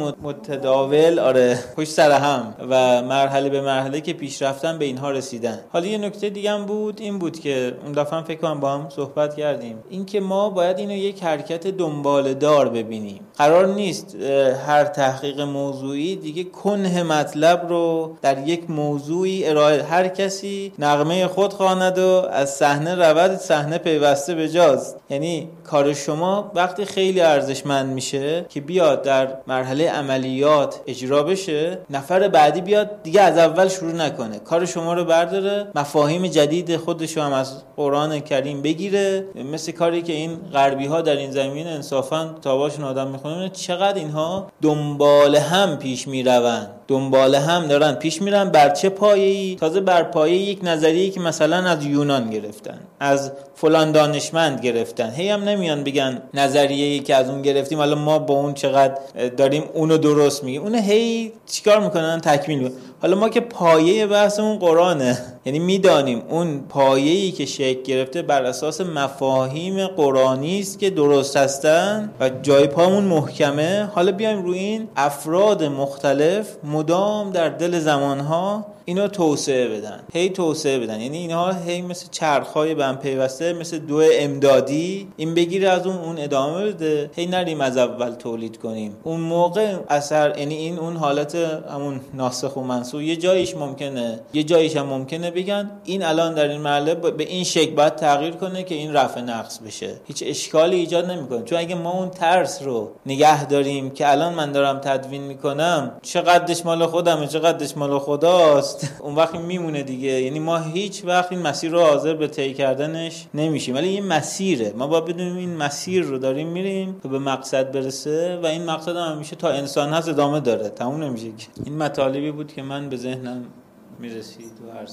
[SPEAKER 3] متداول پشت سر هم و مرحله به مرحله که پیش رفتن به اینها رسیدن. حالا یه نکته دیگه هم بود، این بود که اون دفعه فکر کنم با هم صحبت کردیم، این که ما باید اینو یک حرکت دنباله دار ببینیم. قرار نیست هر تحقیق موضوعی دیگه کنه مطلب رو در یک موضوعی ارائه، هر کسی نغمه خود خواند و از صحنه رود صحنه پیوسته به جاز. یعنی کار شما وقتی خیلی ارزشمند میشه که بیاد در مرحله عملیات اجرا بشه، نفر بعدی بیاد دیگه از اول شروع نکنه، کار شما رو برداره، مفاهیم جدید خودش رو هم از قرآن کریم بگیره، مثل کاری که این غربی ها در این زمین انصافا کتاباشون آدم میخونه چقدر اینها دنبال هم پیش میروند، دنبال هم دارن پیش میرن. بر چه پایه‌ای؟ تازه بر پایه یک نظریه‌ای که مثلا از یونان گرفتن، از فلان دانشمند گرفتن، هی هم نمیان بگن نظریه‌ای که از اون گرفتیم حالا ما با اون چقدر داریم اونو درست میگیم، اون هی چیکار میکنن؟ تکمیل میکنن. حالا ما که پایه بحثمون قرآنه، یعنی میدانیم اون پایه‌ای که شکل گرفته بر اساس مفاهیم قرآنی است که درست هستن و جای پامون محکمه. حالا بیایم روی این افراد مختلف مدام در دل زمانها اینو توسعه بدن، هی توسعه بدن، یعنی اینها هی مثل چرخ‌های به هم پیوسته، مثل دو امدادی، این بگیره از اون ادامه بده، هی نریم از اول تولید کنیم. اون موقع اثر، یعنی این اون حالت همون ناسخ و منسوخ، یه جایش ممکنه، یه جایش هم ممکنه بگن این الان در این مرحله به این شکل باید تغییر کنه که این رفع نقص بشه، هیچ اشکالی ایجاد نمیکنه. چون اگه ما اون ترس رو نگه داریم که الان من دارم تدوین میکنم چقدرش مال خودمه چقدرش مال خداست، اون وقت میمونه دیگه. یعنی ما هیچ وقت این مسیر رو حاضر به طی کردنش نمیشیم، ولی این مسیره، ما باید بدونیم این مسیر رو داریم میریم تا به مقصد برسه و این مقصد هم همیشه تا انسان هست ادامه داره، تموم نمیشه. این مطالبی بود که من به ذهنم میرسید و عرض کردم.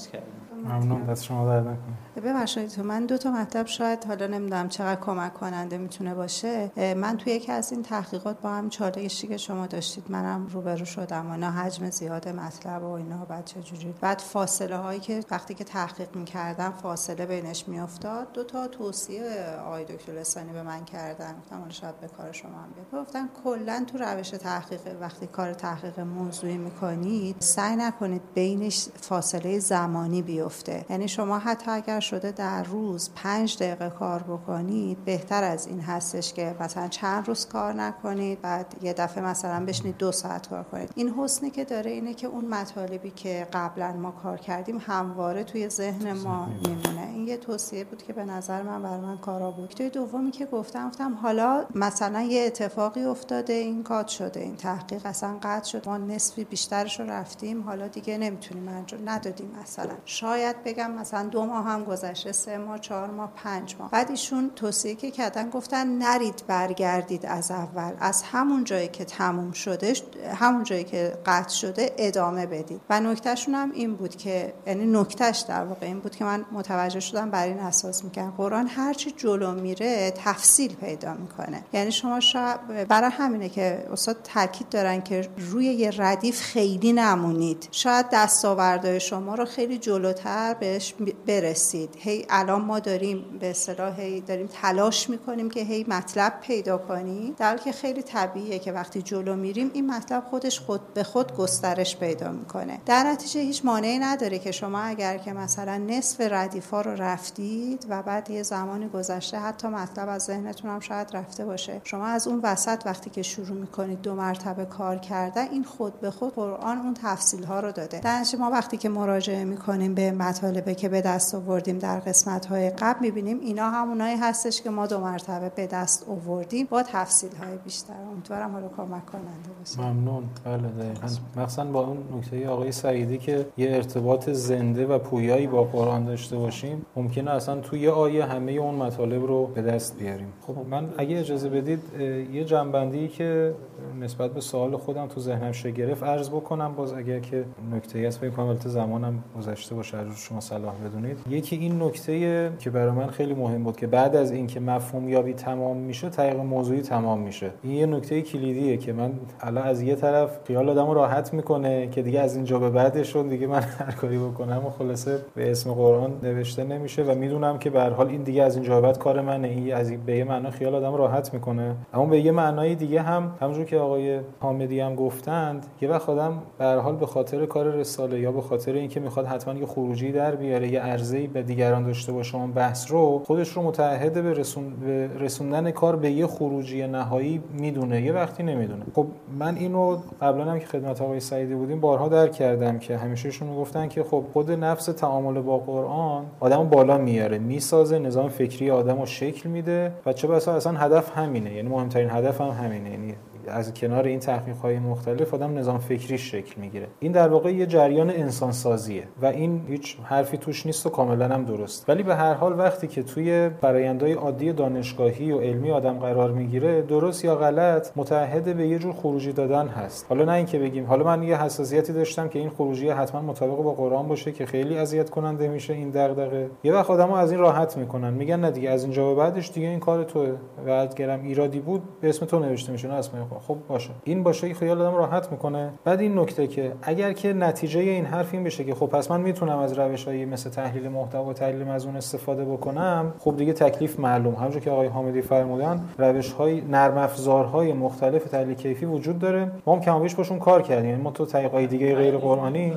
[SPEAKER 2] ممنون، دست شما درد نکنه.
[SPEAKER 4] ببخشید من 2 مطلب شاید حالا نمیدونم چقدر کمک کننده میتونه باشه. من توی یکی از این تحقیقات با هم چالشی که شما داشتید منم روبرو شدم و اینا، حجم زیاد مطلب و اینا، بعد چجوری بعد فاصله هایی که وقتی که تحقیق میکردم فاصله بینش میافتاد. 2 توصیه آقای دکتر لسانی به من کردن، گفتم حالا شاید به کار شما هم بیاد. گفتن کلا تو روش تحقیق وقتی کار تحقیق موضوعی میکنید سعی نکنید بینش فاصله زمانی بیفته. یعنی شما حتی اگر شده در روز 5 دقیقه کار بکنید، بهتر از این هستش که مثلا چند روز کار نکنید بعد یه دفعه مثلا بشینید 2 ساعت کار کنید. این حسنی که داره اینه که اون مطالبی که قبلا ما کار کردیم همواره توی ذهن ما میمونه. این یه توصیه بود که به نظر من برای من کارا بود. توی دومی که گفتم حالا مثلا یه اتفاقی افتاده، این قطع شده، این تحقیق اصلا قطع شد، ما نصفی بیشترش رو رفتیم، حالا دیگه نمیتونیم انجام ندادیم. مثلا شاید بگم مثلا 2 ماه هم گذشته، 3 ماه، 4 ماه، 5 ماه. بعد ایشون توصیه که کردن گفتن نرید برگردید از اول، از همون جایی که تموم شده، همون جایی که قطع شده ادامه بدید. و نکتهشون هم این بود که یعنی نکتهش در واقع این بود که من متوجه شدم بر این اساس میگن قرآن هرچی جلو میره تفصیل پیدا میکنه. یعنی شما برای همینه که استاد تاکید دارن که روی یه ردیف خیلی نمونید، شاید دستاوردهای شما رو خیلی جلوتر بهش برسید. هی الان ما داریم به اصطلاح هی داریم تلاش میکنیم که هی مطلب پیدا کنیم، در حالی که خیلی طبیعیه که وقتی جلو میریم این مطلب خودش خود به خود گسترش پیدا میکنه. در نتیجه هیچ مانعی نداره که شما اگر که مثلا نصف ردیفا رو رفتید و بعد یه زمانی گذشته حتی مطلب از ذهنتون هم شاید رفته باشه، شما از اون وسط وقتی که شروع میکنید 2 مرتبه کار کردن، این خود به خود قرآن اون تفصیل ها رو داده. در نتیجه ما وقتی که مراجعه میکنیم به مطالبی که به دست آوردیم در قسمت های قبل، میبینیم اینا همونایی هستش که ما 2 مرتبه به دست آوردیم با تفصیل های بیشتر. امیدوارم حالا کمک کننده باشه.
[SPEAKER 2] ممنون. بله دقیقاً. مثلا با اون نکته آقای سعیدی که یه ارتباط زنده و پویایی با قرآن داشته باشیم، ممکنه اصلا توی یه آیه همه اون مطالب رو به دست بیاریم. خب من اگه اجازه بدید یه جنبندی که نسبت به سوال خودم تو ذهنم شکل گرفت عرض بکنم، باز اگر که نکته‌ای هست فکر کنم البته زمانم گذشته باشه از شما صلاح بدونید. یکی این نکته که برای من خیلی مهم بود که بعد از اینکه مفهوم یابی تمام میشه تحقیق موضوعی تمام میشه. این یه نکته کلیدیه که من الان از یه طرف خیال آدمو راحت میکنه که دیگه از اینجا به بعدشون دیگه من هر کاری بکنم و خلاصه به اسم قرآن نوشته نمیشه و میدونم که به هر حال این دیگه از اینجا به بعد کار منه. این از به یه معنا خیال آدمو راحت میکنه، اما به یه معنای دیگه هم همونجور که آقای حامدی هم گفتند، یه وقت آدم به هر حال به خاطر کار رساله یا به خاطر اینکه میخواد حتما یه خروجی در بیاره، یه عرضه‌ای به دیگران داشته باشه، اون بحث رو خودش رو متعهد به رسوندن کار به یه خروجی نهایی میدونه، یه وقتی نمیدونه. خب من اینو قبلا هم که خدمت آقای سعیدی بودیم بارها درک کردم که همیشه ایشون میگفتن که خب خود نفس تعامل با قرآن آدمو بالا میاره، میسازه، نظام فکری آدمو شکل میده و چه بسا اصلا هدف همینه، یعنی مهمترین هدف هم همینه. یعنی از کنار این تحقیق‌های مختلف آدم نظام فکری شکل میگیره. این در واقع یه جریان انسان سازیه و این هیچ حرفی توش نیست و کاملا هم درست. ولی به هر حال وقتی که توی فرآیندهای عادی دانشگاهی و علمی آدم قرار میگیره، درست یا غلط متعهد به یه جور خروجی دادن هست. حالا نه اینکه بگیم حالا من یه حساسیتی داشتم که این خروجی حتما مطابق با قرآن باشه که خیلی اذیت کننده میشه این دغدغه. یه وقت آدمو از این راحت میکنن، میگن نه دیگه از اینجا به بعدش دیگه این کار توئه و اگرم ایرادی بود به اسم تو نوشته میشه، نه اسم خب باشه. این باشه خیال آدم راحت میکنه. بعد این نکته که اگر که نتیجه این حرف این بشه که خب پس من میتونم از روش‌های مثل تحلیل محتوا و تحلیل مضمون استفاده بکنم، خب دیگه تکلیف معلوم. همونجوری که آقای حامدی فرمودن روش‌های نرم افزارهای مختلف تحلیل کیفی وجود داره، ما هم کم بیش باشون کار کردیم. یعنی ما تو تحقیقات دیگه غیر قرآنی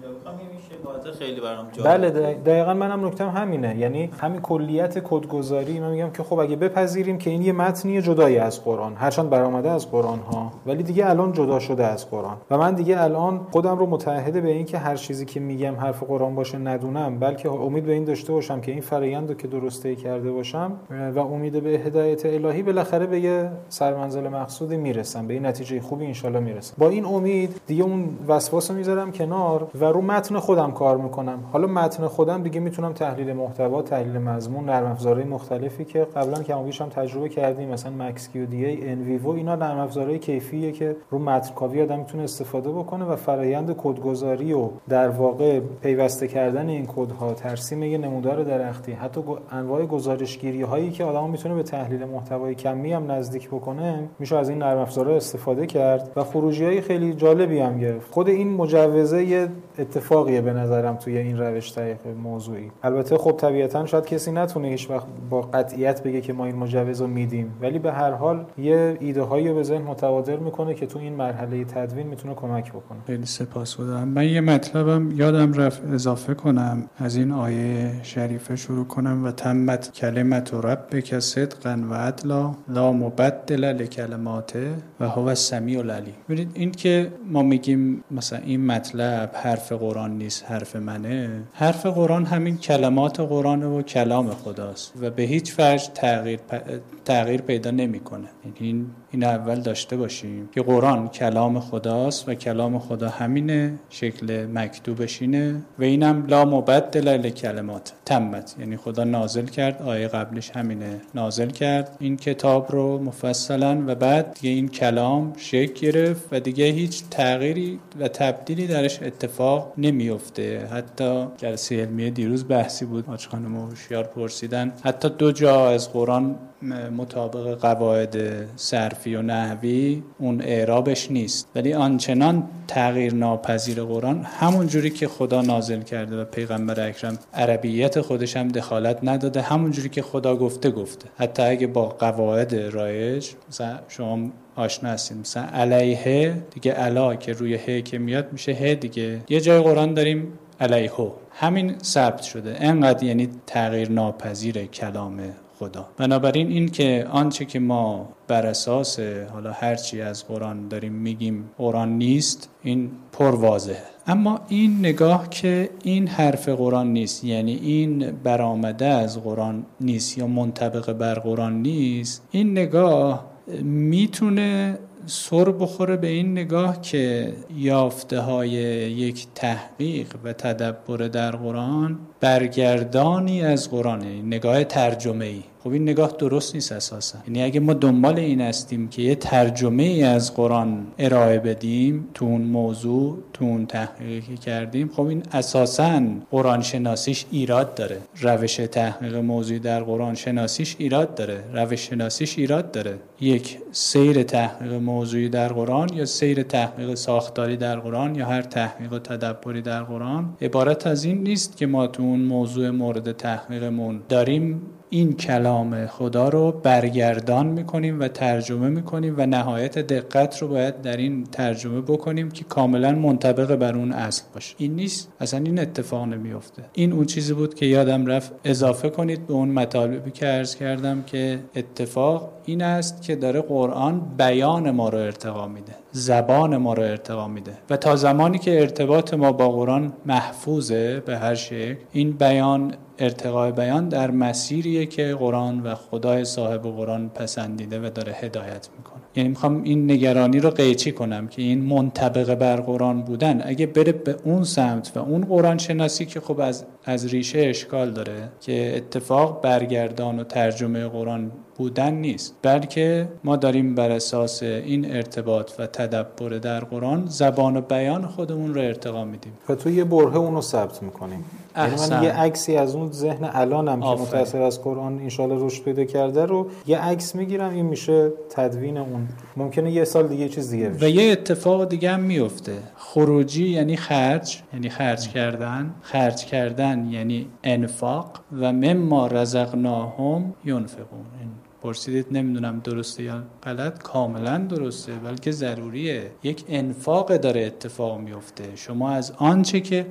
[SPEAKER 3] خیلی برام جالب.
[SPEAKER 2] بله دقیقاً منم نکتم همینه. یعنی همین کلیت کدگذاری من میگم که خب اگه بپذیریم که این یه متنی جدایی از قرآن، هرچند برآمده از قرآن ها، ولی دیگه الان جدا شده از قرآن و من دیگه الان خودم رو متعهد به این که هر چیزی که میگم حرف قرآن باشه ندونم، بلکه امید به این داشته باشم که این فرآیندو که درسته کرده باشم و امید به هدایت الهی بالاخره به یه سرمنزل مقصودی میرسم، به این نتیجه خوبی ان شاء الله میرسم. با این امید دیگه اون وسواسو میذارم کنار و رو متن خودم کار میکنم. حالا متن خودم دیگه میتونم تحلیل محتوا، تحلیل مضمون، نرم افزارهای مختلفی که قبلا کم و بیش هم تجربه کردیم، مثلا مکس کیو دی ای، ان ویوو، اینا نرم افزارهای کیفیه که رو متن کاوی آدم میتونه استفاده بکنه و فرآیند کدگذاری و در واقع پیوسته کردن این کدها، ترسیم یه نمودار درختی، حتی انواع گزارشگیری هایی که آدم میتونه به تحلیل محتوای کمی هم نزدیک بکنه، میشه از این نرم افزارها استفاده کرد و خروجی‌های خیلی جالبی هم گرفت. خود این مجوزه یه اتفاقیه به نظرم توی این روش تحقیق موضوعی. البته خب طبیعتاً شاید کسی نتونه هیچ وقت با قطعیت بگه که ما این مجوز رو میدیم، ولی به هر حال یه ایده هایی رو به ذهن متبادر میکنه که تو این مرحله تدوین میتونه کمک بکنه.
[SPEAKER 5] خیلی سپاسگزارم. من یه مطلبم یادم رفت اضافه کنم، از این آیه شریفه شروع کنم و تمت کلمت ربک صدقا و عدلا لا مبدل لکلماته و هو السمیع العلیم. ببینید این که ما میگیم مثلا این مطلب حرف قرآن نیست، حرف منه، حرف قرآن همین کلمات قرآن و کلام خداست و به هیچ وجه تغییر پیدا نمیکنه. یعنی این اول داشته باشیم که قرآن کلام خداست و کلام خدا همینه، شکل مکتوبش اینه و اینم لا مبدل لکلمات تمت، یعنی خدا نازل کرد، آیه قبلش همینه، نازل کرد این کتاب رو مفصلا و بعد دیگه این کلام شکل گرفت و دیگه هیچ تغییری و تبدیلی درش اتفاق نمیفته. حتی جلسه علمیه دیروز بحثی بود، حاج خانم هوشیار پرسیدن حتی 2 جا از قرآن مطابق قواعد صرفی و نحوی اون اعرابش نیست، ولی آنچنان تغییر ناپذیر قرآن همون جوری که خدا نازل کرده و پیغمبر اکرم عربیت خودش هم دخالت نداده، همون جوری که خدا گفته حتی اگه با قواعد رایج مثلا شما آشنا هستید، مثلا علیه دیگه علا که روی ه که میاد میشه ه دیگه، یه جای قرآن داریم علیه، همین ثبت شده. انقدر یعنی تغییر ناپذیر کلام خدا. بنابراین این که آنچه که ما بر اساس حالا هرچی از قرآن داریم میگیم قرآن نیست، این پر واضحه. اما این نگاه که این حرف قرآن نیست، یعنی این برآمده از قرآن نیست یا منطبق بر قرآن نیست، این نگاه میتونه سر بخوره به این نگاه که یافته های یک تحقیق و تدبر در قرآن برگردانی از قرآنه، نگاه ترجمه‌ای. خب این نگاه درست نیست اساسا. یعنی اگه ما دنبال این هستیم که یه ترجمه ای از قرآن ارائه بدیم تو اون موضوع، تو اون تحقیقی که کردیم، خب این اساسا قرآن شناسیش ایراد داره. روش تحقیق موضوعی در قرآن شناسیش ایراد داره، روش شناسیش ایراد داره. یک سیر تحقیق موضوعی در قرآن یا سیر تحقیق ساختاری در قرآن یا هر تحقیق و تدبری در قرآن عبارت از این نیست که ما تو اون موضوع مورد تحقیقمون داریم این کلام خدا رو برگردان میکنیم و ترجمه میکنیم و نهایت دقت رو باید در این ترجمه بکنیم که کاملا منطبق بر اون اصل باشه. این نیست، اصلا این اتفاق نمیفته. این اون چیزی بود که یادم رفت اضافه کنید به اون مطالبی که عرض کردم که اتفاق این است که داره قرآن بیان ما رو ارتقا میده، زبان ما رو ارتقا میده و تا زمانی که ارتباط ما با قرآن محفوظه به هر شکل، این بیان، ارتقای بیان در مسیریه که قرآن و خدای صاحب قرآن پسندیده و داره هدایت میکنه. یعنی میخوام این نگرانی رو قیچی کنم که این منطبق بر قرآن بودن اگه بره به اون سمت و اون قرآن شناسی که خب از ریشه اشکال داره که اتفاق برگردان و ترجمه قرآن بودن نیست، بلکه ما داریم بر اساس این ارتباط و تدبر در قرآن زبان و بیان خودمون رو ارتقا میدیم
[SPEAKER 2] و تو یه برهه اون رو ثبت میکنیم. یعنی من یه عکسی از اون ذهن الانم که متأثر از قرآن انشالله رشد پیدا کرده رو یه عکس میگیرم، این میشه تدوین اون. ممکنه یه سال دیگه چیز دیگه بشه.
[SPEAKER 5] و یه اتفاق دیگه هم میفته. خروجی یعنی خرج، یعنی خرج کردن یعنی انفاق و مما رزقناهم ينفقون. پرسیدید نمیدونم درسته یا غلط، کاملا درسته، بلکه ضروریه. یک انفاق داره اتفاق میفته. شما از آنچه که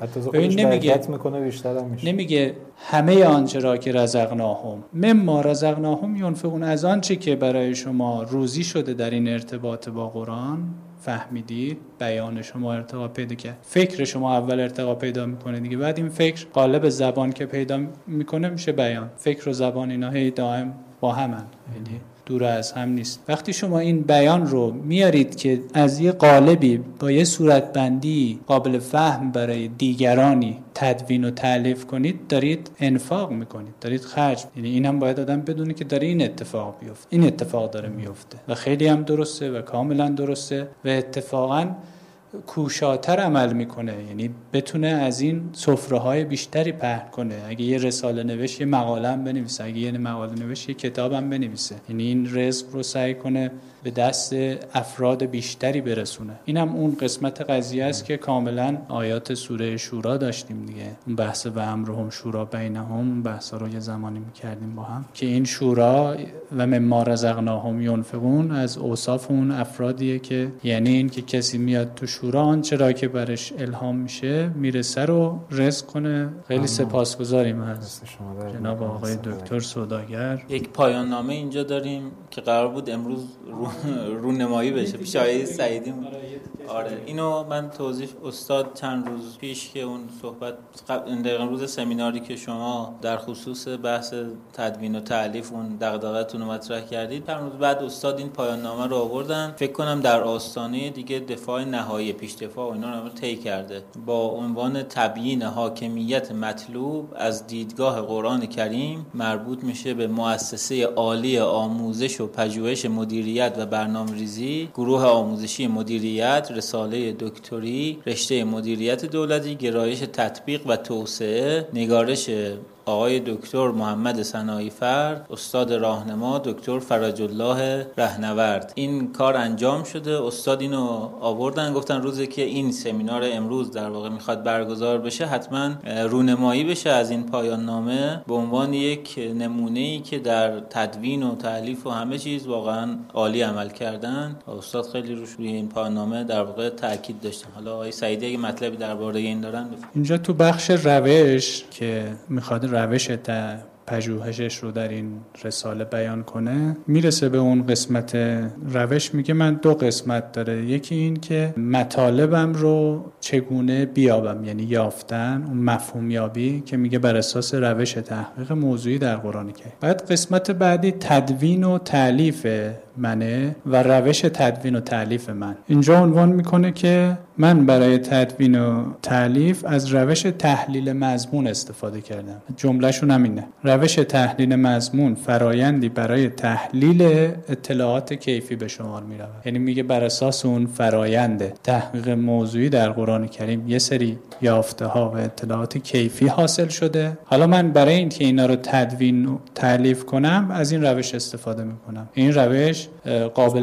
[SPEAKER 5] نمیگه همه آنچه را که رزقناهم، مما رزقناهم ينفقون، از آنچه که برای شما روزی شده در این ارتباط با قرآن فهمیدید، بیان شما ارتقا پیدا کرد، فکر شما اول ارتقا پیدا میکنه دیگه، بعد این فکر قالب زبان که پیدا میکنه میشه بیان. فکر و زبان اینا هی دائم با همن، یعنی دور از هم نیست. وقتی شما این بیان رو میارید که از یه قالبی با یه صورتبندی قابل فهم برای دیگرانی تدوین و تألیف کنید، دارید انفاق میکنید، دارید خرج. یعنی اینم باید آدم بدونه که داره این اتفاق بیفته، این اتفاق داره میفته و خیلی هم درسته و کاملا درسته و اتفاقا کوشاتر عمل میکنه، یعنی بتونه از این سفره‌های بیشتری پهن کنه. اگه یه رساله نوشت یه مقاله هم بنویسه، اگه یه مقاله نوشت یه کتاب هم بنویسه، یعنی این رزق رو سعی کنه به دست افراد بیشتری برسونه. اینم اون قسمت قضیه است که کاملا آیات سوره شورا داشتیم دیگه، اون بحث و امرهم شورا بینهم، اون بحثا رو یه زمانی می‌کردیم با هم که این شورا و مما رزقناهم ينفقون از اوصاف اون افرادیه که یعنی این که کسی میاد تو شورا آنچه را که برش الهام میشه میرسه رو رزق کنه. خیلی سپاسگزاریم از جناب آقای دکتر سوداگر.
[SPEAKER 3] یک پایان نامه اینجا داریم که قرار بود امروز رونمایی بشه پیش آقای سعیدی. آره اینو من توضیح استاد چند روز پیش که اون صحبت دقیقاً روز سمیناری که شما در خصوص بحث تدوین و تألیف اون دغدغه‌تون رو مطرح کردید، چند روز بعد استاد این پایان نامه رو آوردن. فکر کنم در آستانه دیگه دفاع نهایی پیش دفاع و اینا رو طی کرده با عنوان تبیین حاکمیت مطلوب از دیدگاه قرآن کریم، مربوط میشه به مؤسسه عالی آموزش و پژوهش مدیریت و برنامه‌ریزی، گروه آموزشی مدیریت، رساله دکتری، رشته مدیریت دولتی، گرایش تطبیق و توسعه، نگارش آقای دکتر محمد سنایی فرد، استاد راهنما دکتر فرج الله رهنورد. این کار انجام شده. استاد اینو آوردن گفتن روزی که این سمینار امروز در واقع میخواد برگزار بشه حتما رونمایی بشه از این پایان نامه به عنوان یک نمونه‌ای که در تدوین و تألیف و همه چیز واقعا عالی عمل کردن. استاد خیلی روش روی این پایان نامه در واقع تاکید داشتن. حالا آقای سعیدی اگه مطلبی درباره این دارن
[SPEAKER 5] اینجا تو بخش روش که میخواد روش پژوهشش رو در این رساله بیان کنه، میرسه به اون قسمت روش، میگه من دو قسمت داره. یکی این که مطالبم رو چگونه بیابم، یعنی یافتن، اون مفهوم یابی که میگه بر اساس روش تحقیق موضوعی در قرآن کریم. بعد قسمت بعدی تدوین و تألیف منه و روش تدوین و تألیف من. اینجا عنوان میکنه که من برای تدوین و تألیف از روش تحلیل مضمون استفاده کردم. جملهشون همینه. روش تحلیل مضمون فرایندی برای تحلیل اطلاعات کیفی به شمار می رود. یعنی میگه بر اساس اون فرایند تحقیق موضوعی در قرآن کریم یه سری یافته ها و اطلاعات کیفی حاصل شده. حالا من برای اینکه اینا رو تدوین و تألیف کنم از این روش استفاده میکنم. این روش قابل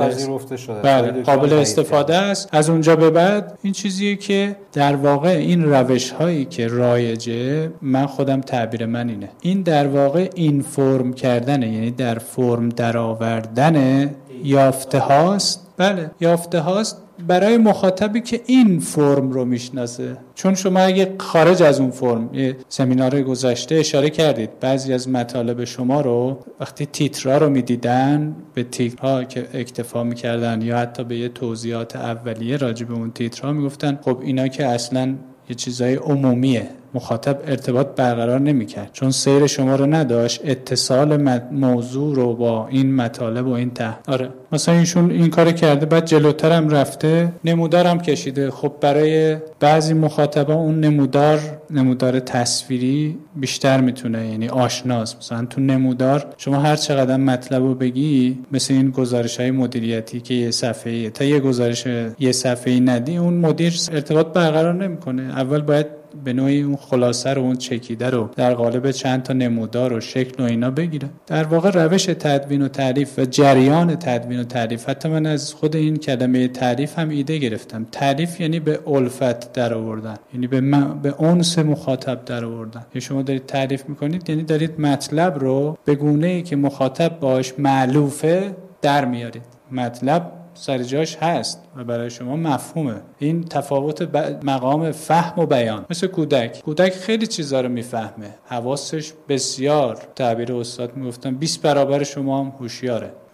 [SPEAKER 5] استفاده است. از اونجا به بعد این چیزیه که در واقع این روش هایی که رایجه، من خودم تعبیر من اینه، این در واقع این فرم کردنه، یعنی در فرم در آوردن یافته هاست. بله یافته هاست برای مخاطبی که این فرم رو میشناسه. چون شما اگه خارج از اون فرم، یه سمینار گذشته اشاره کردید، بعضی از مطالب شما رو وقتی تیترها رو میدیدن به تیترها که اکتفا میکردن یا حتی به یه توضیحات اولیه راجع به اون تیترها میگفتن خب اینا که اصلاً یه چیزای عمومیه، مخاطب ارتباط برقرار نمی‌کرد چون سیر شما رو نداشت، اتصال موضوع رو با این مطالب و این آره مثلا ایشون این کار کرده، بعد جلوتر هم رفته نمودار هم کشیده. خب برای بعضی مخاطبا اون نمودار تصویری بیشتر میتونه، یعنی آشناست. مثلا تو نمودار شما هر چقدر مطلب رو بگی، مثل این گزارش‌های مدیریتی که یه صفحه‌ایه، تا یه گزارش یه صفحه‌ای ندی اون مدیر ارتباط برقرار نمی‌کنه. اول باید به نوعی اون خلاصه رو، اون چکیده رو در قالب چند تا نمودار و شکل و اینا بگیره. در واقع روش تدوین و تعریف و جریان تدوین و تعریف، حتی من از خود این کلمه تعریف هم ایده گرفتم. تعریف یعنی به الفت در آوردن، یعنی به انس مخاطب در آوردن. یعنی شما دارید تعریف میکنید، یعنی دارید مطلب رو به گونه‌ای که مخاطب باش مألوفه در میارید. مطلب سر جاش هست و برای شما مفهومه. این تفاوت مقام فهم و بیان. مثل کودک خیلی چیزا رو میفهمه، حواسش بسیار، تعبیر استاد میگفتن 20 برابر شما هم هوشیاره،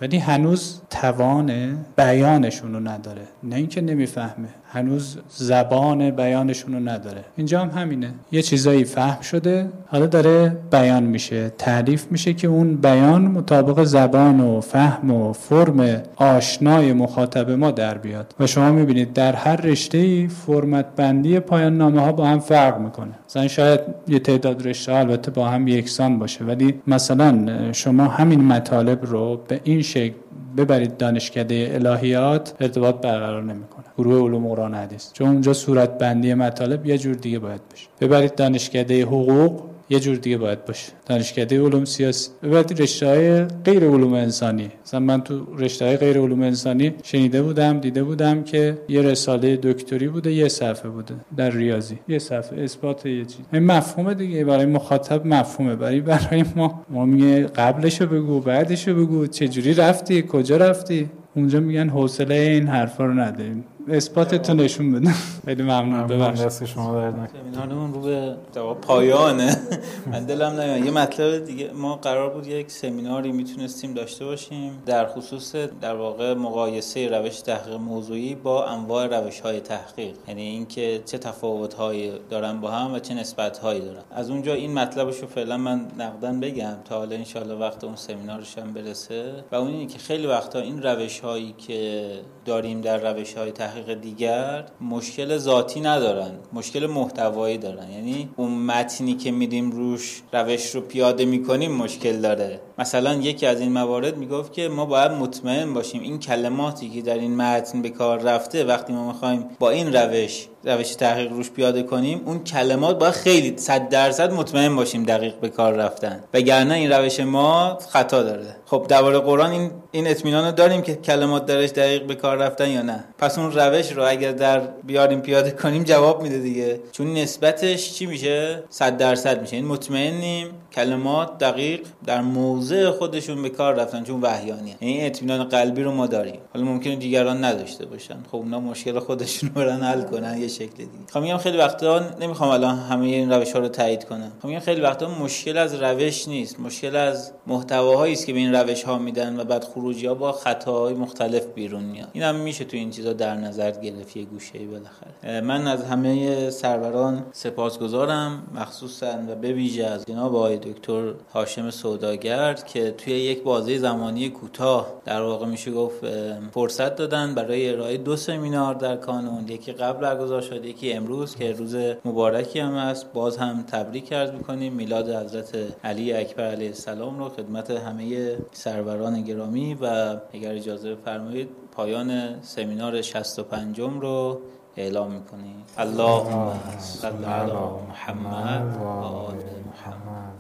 [SPEAKER 5] ولی هنوز توان بیانشون رو نداره، نه اینکه نمیفهمه، هنوز زبان بیانشون رو نداره. اینجا هم همینه، یه چیزایی فهم شده حالا داره بیان میشه، تعریف میشه که اون بیان مطابق زبان و فهم و فرم آشنای مخاطب ما در بیاد. و شما میبینید در هر رشته‌ای فرمت بندی پایان نامه ها با هم فرق میکنه. مثلا شاید یه تعداد رشته البته با هم یکسان باشه، ولی مثلا شما همین مطالب رو به این شکل ببرید دانشکده الهیات، ارتباط برقرار نمیکنه. گروه علوم قرآن حدیث، چون اونجا صورت بندی مطالب یه جور دیگه باید باشه. ببرید دانشکده حقوق، یه جور دیگه باید باشه. دانشکده علوم سیاسی، ببرید رشته‌های غیر علوم انسانی. مثلا من تو رشته‌های غیر علوم انسانی شنیده بودم، دیده بودم که یه رساله دکتری بوده، یه صفحه بوده در ریاضی، یه صفحه اثبات یه چیز. این مفهومه دیگه، برای مخاطب مفهومه، برای ما میگه قبلشو بگو، بعدشو بگو، چه جوری رفتی، کجا رفتی. اونجا میگن حوصله این حرفا رو نداریم، اثباتتون نشون بدن. خیلی ممنون. ببخشید
[SPEAKER 2] دست شما درد نکنه.
[SPEAKER 3] سمینارمون رو به پایانه. من دلم نمیاد. یه مطلب دیگه، ما قرار بود یک سمیناری میتونستیم داشته باشیم در خصوص در واقع مقایسه روش تحقیق موضوعی با انواع روش‌های تحقیق، یعنی اینکه چه تفاوت‌هایی دارن با هم و چه نسبت‌هایی دارن. از اونجا این مطلبشو فعلا من نقدن بگم تا حالا ان شاءالله وقت اون سمینارش هم برسه. و اون اینه که خیلی وقتا این روش‌هایی که داریم در روش‌های تحقیق دیگر مشکل ذاتی ندارن، مشکل محتوایی دارن. یعنی اون متنی که میدیم روش روش رو پیاده میکنیم مشکل داره. مثلا یکی از این موارد میگفت که ما باید مطمئن باشیم این کلماتی که در این متن به کار رفته وقتی ما میخوایم با این روش تحقیق روش پیاده کنیم، اون کلمات باید خیلی 100% مطمئن باشیم دقیق به کار رفتن، وگرنه این روش ما خطا داره. خب درباره قرآن این اطمینان رو داریم که کلمات درش دقیق به کار رفتن یا نه. پس اون روش رو اگر بیاریم پیاده کنیم جواب میده دیگه، چون نسبتش چی میشه؟ 100% میشه. این مطمئنیم کلمات دقیق در موضع خودشون به کار رفتن، چون وحیانیه. یعنی اطمینان قلبی رو ما داریم. حالا ممکنه دیگران نداشته باشن، خب اونا مشکل خودشون رو برن حل کنن یه شکل دیگه. میگم خیلی وقتا نمیخوام الان همه این روش‌ها رو تایید کنم. میگم خیلی وقتا مشکل از روش نیست، مشکل از محتواهایی است که به این روش‌ها میدن و بعد خروجی‌ها با خطاهای مختلف بیرون میاد. اینم میشه تو این چیزا در نظر گرفت یه گوشه‌ای بالاخره. من از همه سروران سپاسگزارم، مخصوصاً و به ویژه از جناب آقای دکتر هاشم سوداگر که توی یک بازه زمانی کوتاه در واقع میشه گفت فرصت دادن برای ارائه 2 سمینار در کانون، یکی قبل برگزار شده، یکی امروز که روز مبارکی هم است. باز هم تبریک عرض می‌کنیم میلاد حضرت علی اکبر علیه السلام رو خدمت همه سروران گرامی. و اگر اجازه بفرمایید پایان سمینار 65 رو اعلام می‌کنیم. اللهم صل علی محمد و آل محمد.